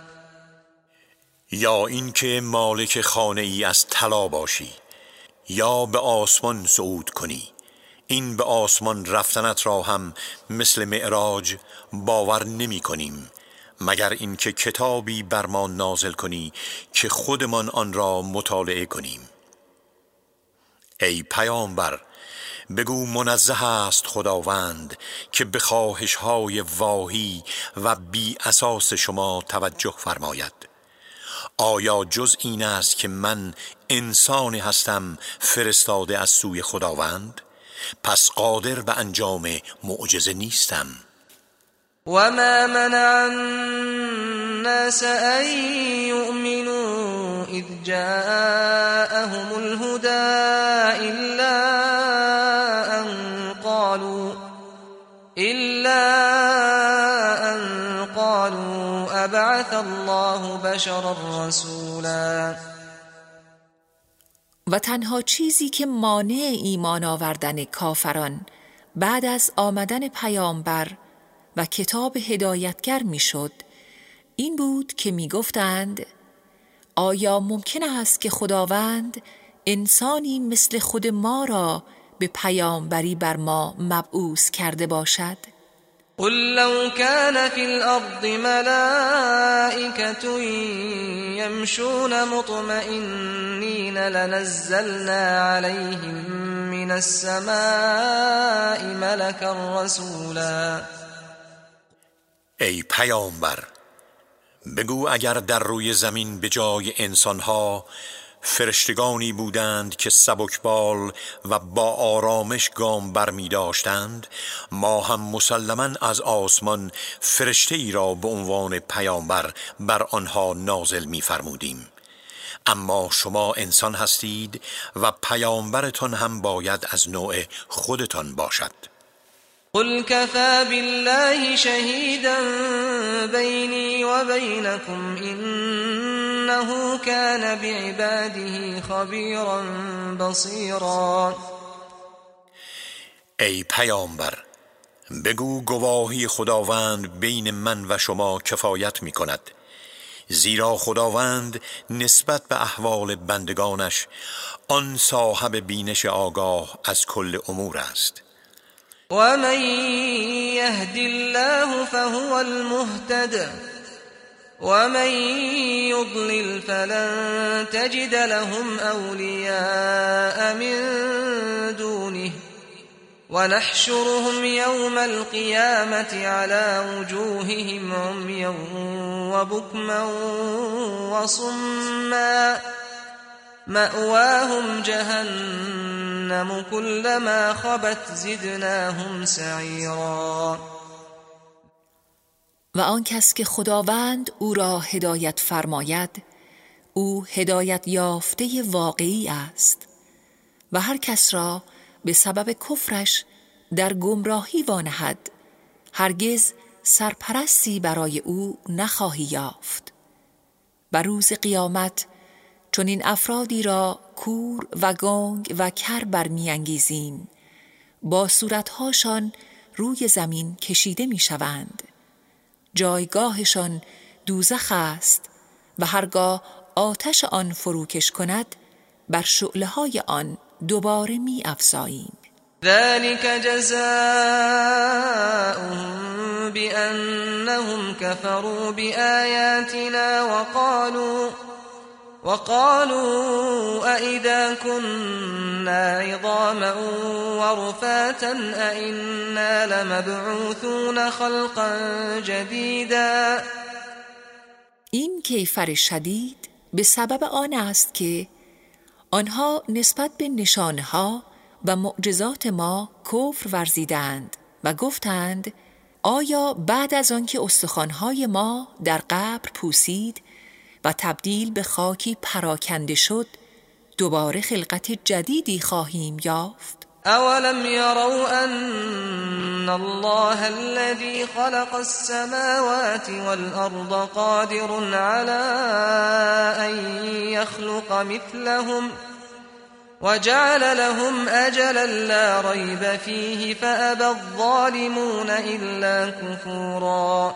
یا اینکه مالک خانه ای از طلا باشی، یا به آسمان صعود کنی. این به آسمان رفتنت را هم مثل معراج باور نمی کنیم مگر اینکه کتابی بر ما نازل کنی که خودمان آن را مطالعه کنیم. ای پیامبر، بگو منزه است خداوند که به خواهش‌های واهی و بی اساس شما توجه فرماید. آیا جز این است که من انسانی هستم فرستاده از سوی خداوند؟ پس قادر به انجام معجزه نیستم. وما منع الناس ان يؤمنوا اذ جاءهم الهدى الا ان قالوا الا ان قالوا ابعث الله بشرا رسولا. و تنها چیزی که مانع ایمان آوردن کافران بعد از آمدن پیامبر و کتاب هدایتگر میشد این بود که میگفتند آیا ممکن است که خداوند انسانی مثل خود ما را به پیامبری بر ما مبعوث کرده باشد؟ قل لو كان في الأرض ملائكة يمشون مطمئنين لنزلنا عليهم من السماء ملكا رسولا. ای پیامبر، بگو اگر در روی زمین به جای انسانها فرشتگانی بودند که سبکبال و با آرامش گام بر می داشتند، ما هم مسلماً از آسمان فرشته ای را به عنوان پیامبر بر آنها نازل می فرمودیم. اما شما انسان هستید و پیامبرتان هم باید از نوع خودتان باشد. قل كفى بالله شهيدا بيني وبينكم إنه كان بعباده خبيرا بصيرا. ای پیامبر، بگو گواهی خداوند بین من و شما کفایت می کند، زیرا خداوند نسبت به احوال بندگانش آن صاحب بینش آگاه از کل امور است. و من یهد الله فهو المهتد و من یضلل فلن تجد لهم اولیاء من دونه ونحشرهم يوم القيامة على وجوههم عميا وبكما وصما مأواهم جهنم كلما خبت زدناهم سعيرا. و آن کس که خداوند او را هدایت فرماید، او هدایت یافته واقعی است و هر کس را به سبب کفرش در گمراهی وانهد، هرگز سرپرستی برای او نخواهی یافت. و روز قیامت چون این افرادی را کور و گنگ و کر برمی‌انگیزیم، با صورتهاشان روی زمین کشیده می‌شوند. جایگاهشان دوزخ است و هرگاه آتش آن فروکش کند، بر شعله‌های آن دوباره می افزاییم. ذلك جزاؤهم بأنهم كفروا بآياتنا وقالوا وقالوا أئذا كنا عظاما ورفاتا أئنا لمبعوثون خلقا جديدا. این کیفر شدید به سبب آن است که آنها نسبت به نشانها و معجزات ما کفر ورزیدند و گفتند آیا بعد از آنکه استخوان‌های ما در قبر پوسید و تبدیل به خاکی پراکنده شد، دوباره خلقت جدیدی خواهیم یافت؟ اولم يروا ان الله الذي خلق السماوات والارض قادر على ان يخلق مثلهم وجعل لهم اجلا لا ريب فيه فابى الظالمون الا كفورا.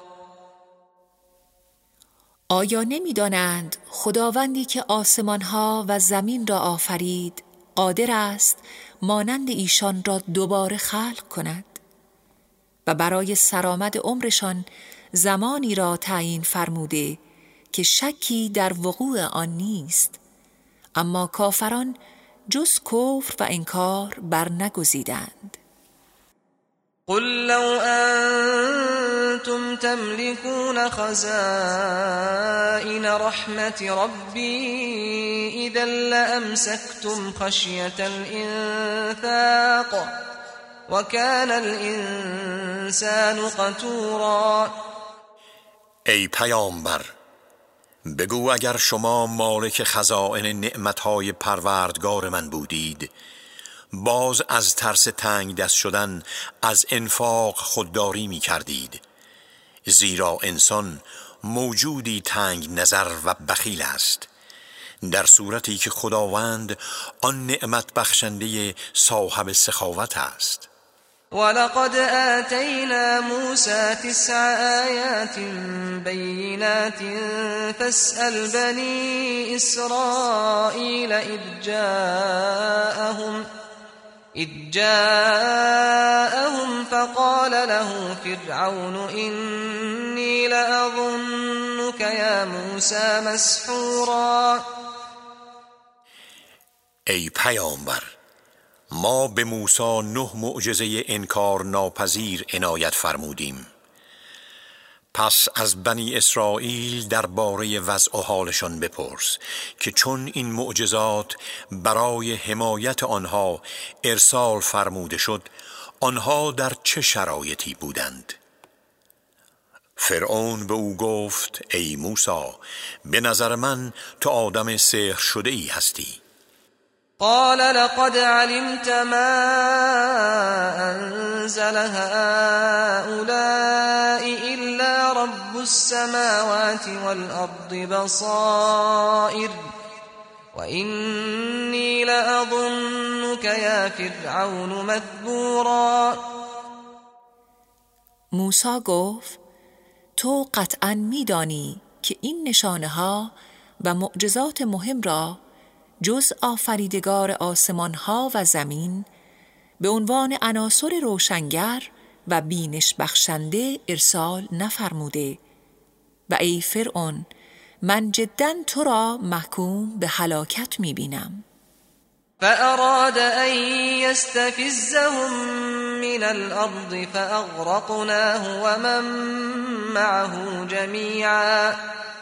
آیا نمی‌دانند خداوندی که آسمان‌ها و زمین را آفرید قادر است مانند ایشان را دوباره خلق کند و برای سرآمد عمرشان زمانی را تعیین فرموده که شکی در وقوع آن نیست، اما کافران جز کفر و انکار بر نگزیدند. قل لو أنتم تملكون خزائن رحمة ربي إذا لأمسكتم خشية الإنفاق وكان الإنسان قتورا. ای پیامبر، بگو اگر شما مالک خزائن نعمتهای پروردگار من بودید، باز از ترس تنگ دست شدن از انفاق خودداری می کردید، زیرا انسان موجودی تنگ نظر و بخیل است، در صورتی که خداوند آن نعمت بخشنده صاحب سخاوت است. ولقد آتينا موسى تسع آيات بينات فاسأل بني إسرائيل إذ جاءهم إذ جاءهم فقال له فرعون إني لأظنك يا موسى مسحورا. ای پیامبر، ما به موسی نه معجزه انکار ناپذیر عنایت فرمودیم. پس از بنی اسرائیل درباره وضع و حالشان بپرس که چون این معجزات برای حمایت آنها ارسال فرموده شد، آنها در چه شرایطی بودند؟ فرعون به او گفت ای موسی، به نظر من تو آدم سحر شده ای هستی. قال لقد علمت ما أنزل هؤلاء إلا رب السماوات والأرض بصائر وإني لأظنك يا فرعون مثبورا. موسی گفت تو قطعاً می‌دانی که این نشانه ها و معجزات مهم را جز آفریدگار آسمان ها و زمین به عنوان عناصر روشنگر و بینش بخشنده ارسال نفرموده و ای فرعون من جداً تو را محکوم به هلاکت می‌بینم. فأراد أن يستفزهم من الأرض فأغرقناه ومن معه جميعا.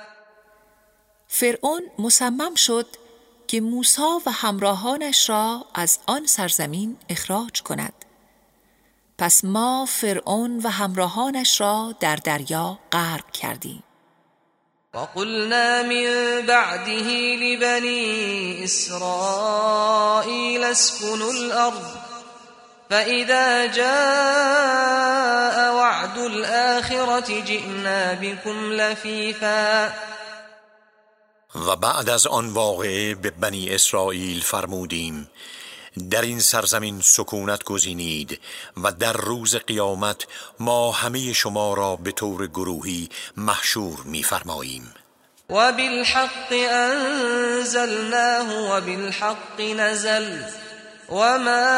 فرعون مصمم شد که موسی و همراهانش را از آن سرزمین اخراج کند. پس ما فرعون و همراهانش را در دریا غرق کردیم. وقلنا من بعده لبني إسرائيل اسكنوا الأرض فإذا جاء وعد الآخرة جئنا بكم لفیفا. و بعد از آن واقعه به بنی اسرائیل فرمودیم در این سرزمین سکونت گزینید و در روز قیامت ما همه شما را به طور گروهی محشور می‌فرماییم. و بالحق انزلناه و بالحق نزل و ما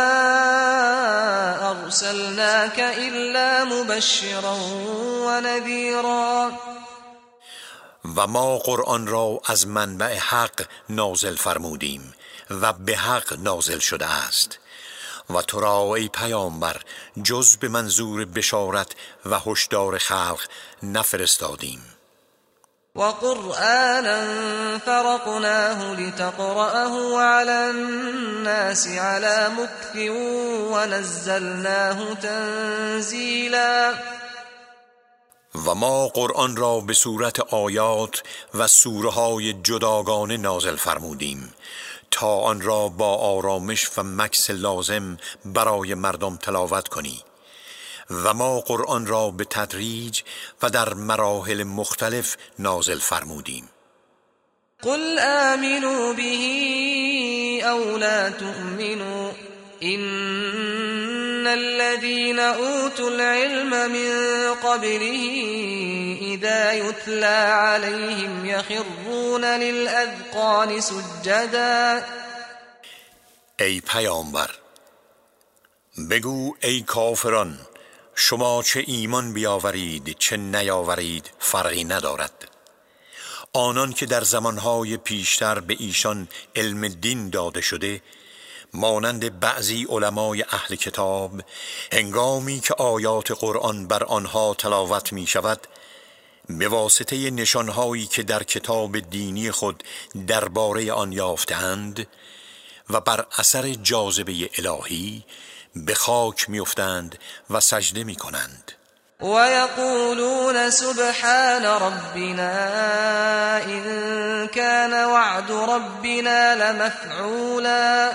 ارسلناک الا مبشرا و نذیرا. و ما قرآن را از منبع حق نازل فرمودیم و به حق نازل شده است و تو را ای پیامبر جز به منظور بشارت و هشدار خلق نفرستادیم. و قرآنا فرقناه لتقرأه على الناس على مكث و نزلناه تنزیلا. و ما قرآن را به صورت آیات و سوره های جداگانه نازل فرمودیم تا آن را با آرامش و مکث لازم برای مردم تلاوت کنی و ما قرآن را به تدریج و در مراحل مختلف نازل فرمودیم. قل آمنوا به او لا تؤمنوا إن الذين أوتوا العلم من قبله إذا يتلى عليهم يخرون للأذقان سجدا. ای پیامبر بگو ای کافران شما چه ایمان بیاورید چه نیاورید فرقی ندارد. آنان که در زمانهای پیشتر به ایشان علم دین داده شده مانند بعضی علمای اهل کتاب هنگامی که آیات قرآن بر آنها تلاوت می شود به واسطه نشانهایی که در کتاب دینی خود درباره آن یافتند و بر اثر جاذبه الهی به خاک می افتند و سجده می کنند. ويقولون سبحان ربنا إن كان وعد ربنا لمفعولا.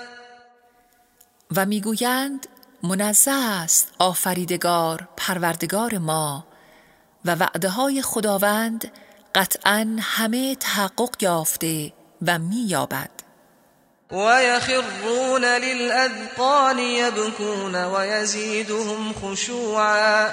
و میگویند منزه است آفریدگار پروردگار ما و وعده های خداوند قطعاً همه تحقق یافته و مییابد. و یخرون للأذقان یبکون و یزیدهم خشوعا.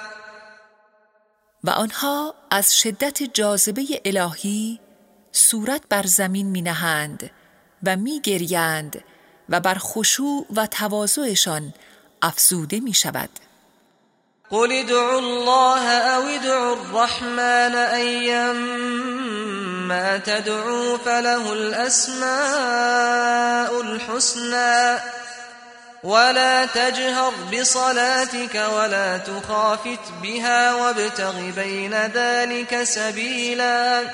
و آنها از شدت جاذبه الهی صورت بر زمین می نهند و می گریند و بر خشوع و تواضعشان افزوده می شود. قل ادعوا الله او ادعوا الرحمن ایما تدعوا فله الاسماء الحسنى ولا تجهر بصلاتك ولا تخافت بها وابتغ بين ذلك سبيلا.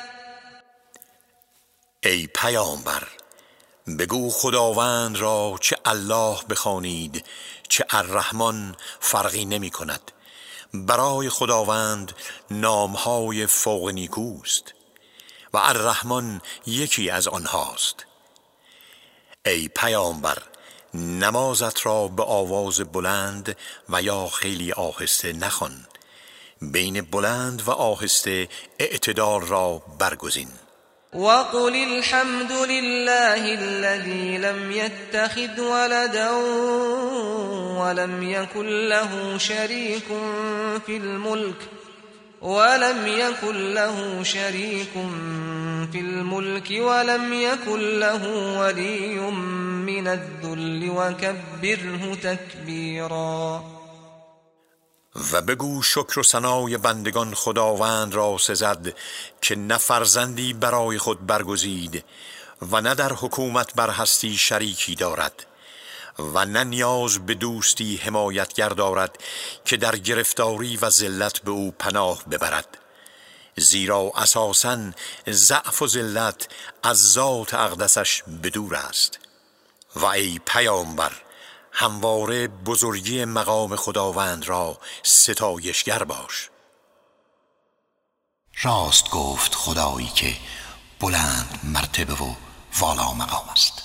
ای پیامبر بگو خداوند را چه الله بخوانید چه الرحمن فرقی نمی کند. برای خداوند نامهای فوق نیکوست و الرحمن یکی از آنهاست. ای پیامبر، نمازت را به آواز بلند و یا خیلی آهسته نخوان، بین بلند و آهسته اعتدال را برگزین. وقل الحمد لله الذي لم يتخذ ولدا ولم يكن له شريك في الملك ولم يكن له شريك في الملك ولم يكن له ولي من الذل وكبره تكبيرا. و بگو شکر و ثنای بندگان خداوند را سزد که نه فرزندی برای خود برگزید و نه در حکومت بر هستی شریکی دارد و نه نیاز به دوستی حمایتگر دارد که در گرفتاری و ذلت به او پناه ببرد، زیرا اساساً ضعف و ذلت از ذات اقدسش بدور است. و ای پیامبر، همواره بزرگی مقام خداوند را ستایشگر باش. راست گفت خدایی که بلند مرتبه و والا مقام است.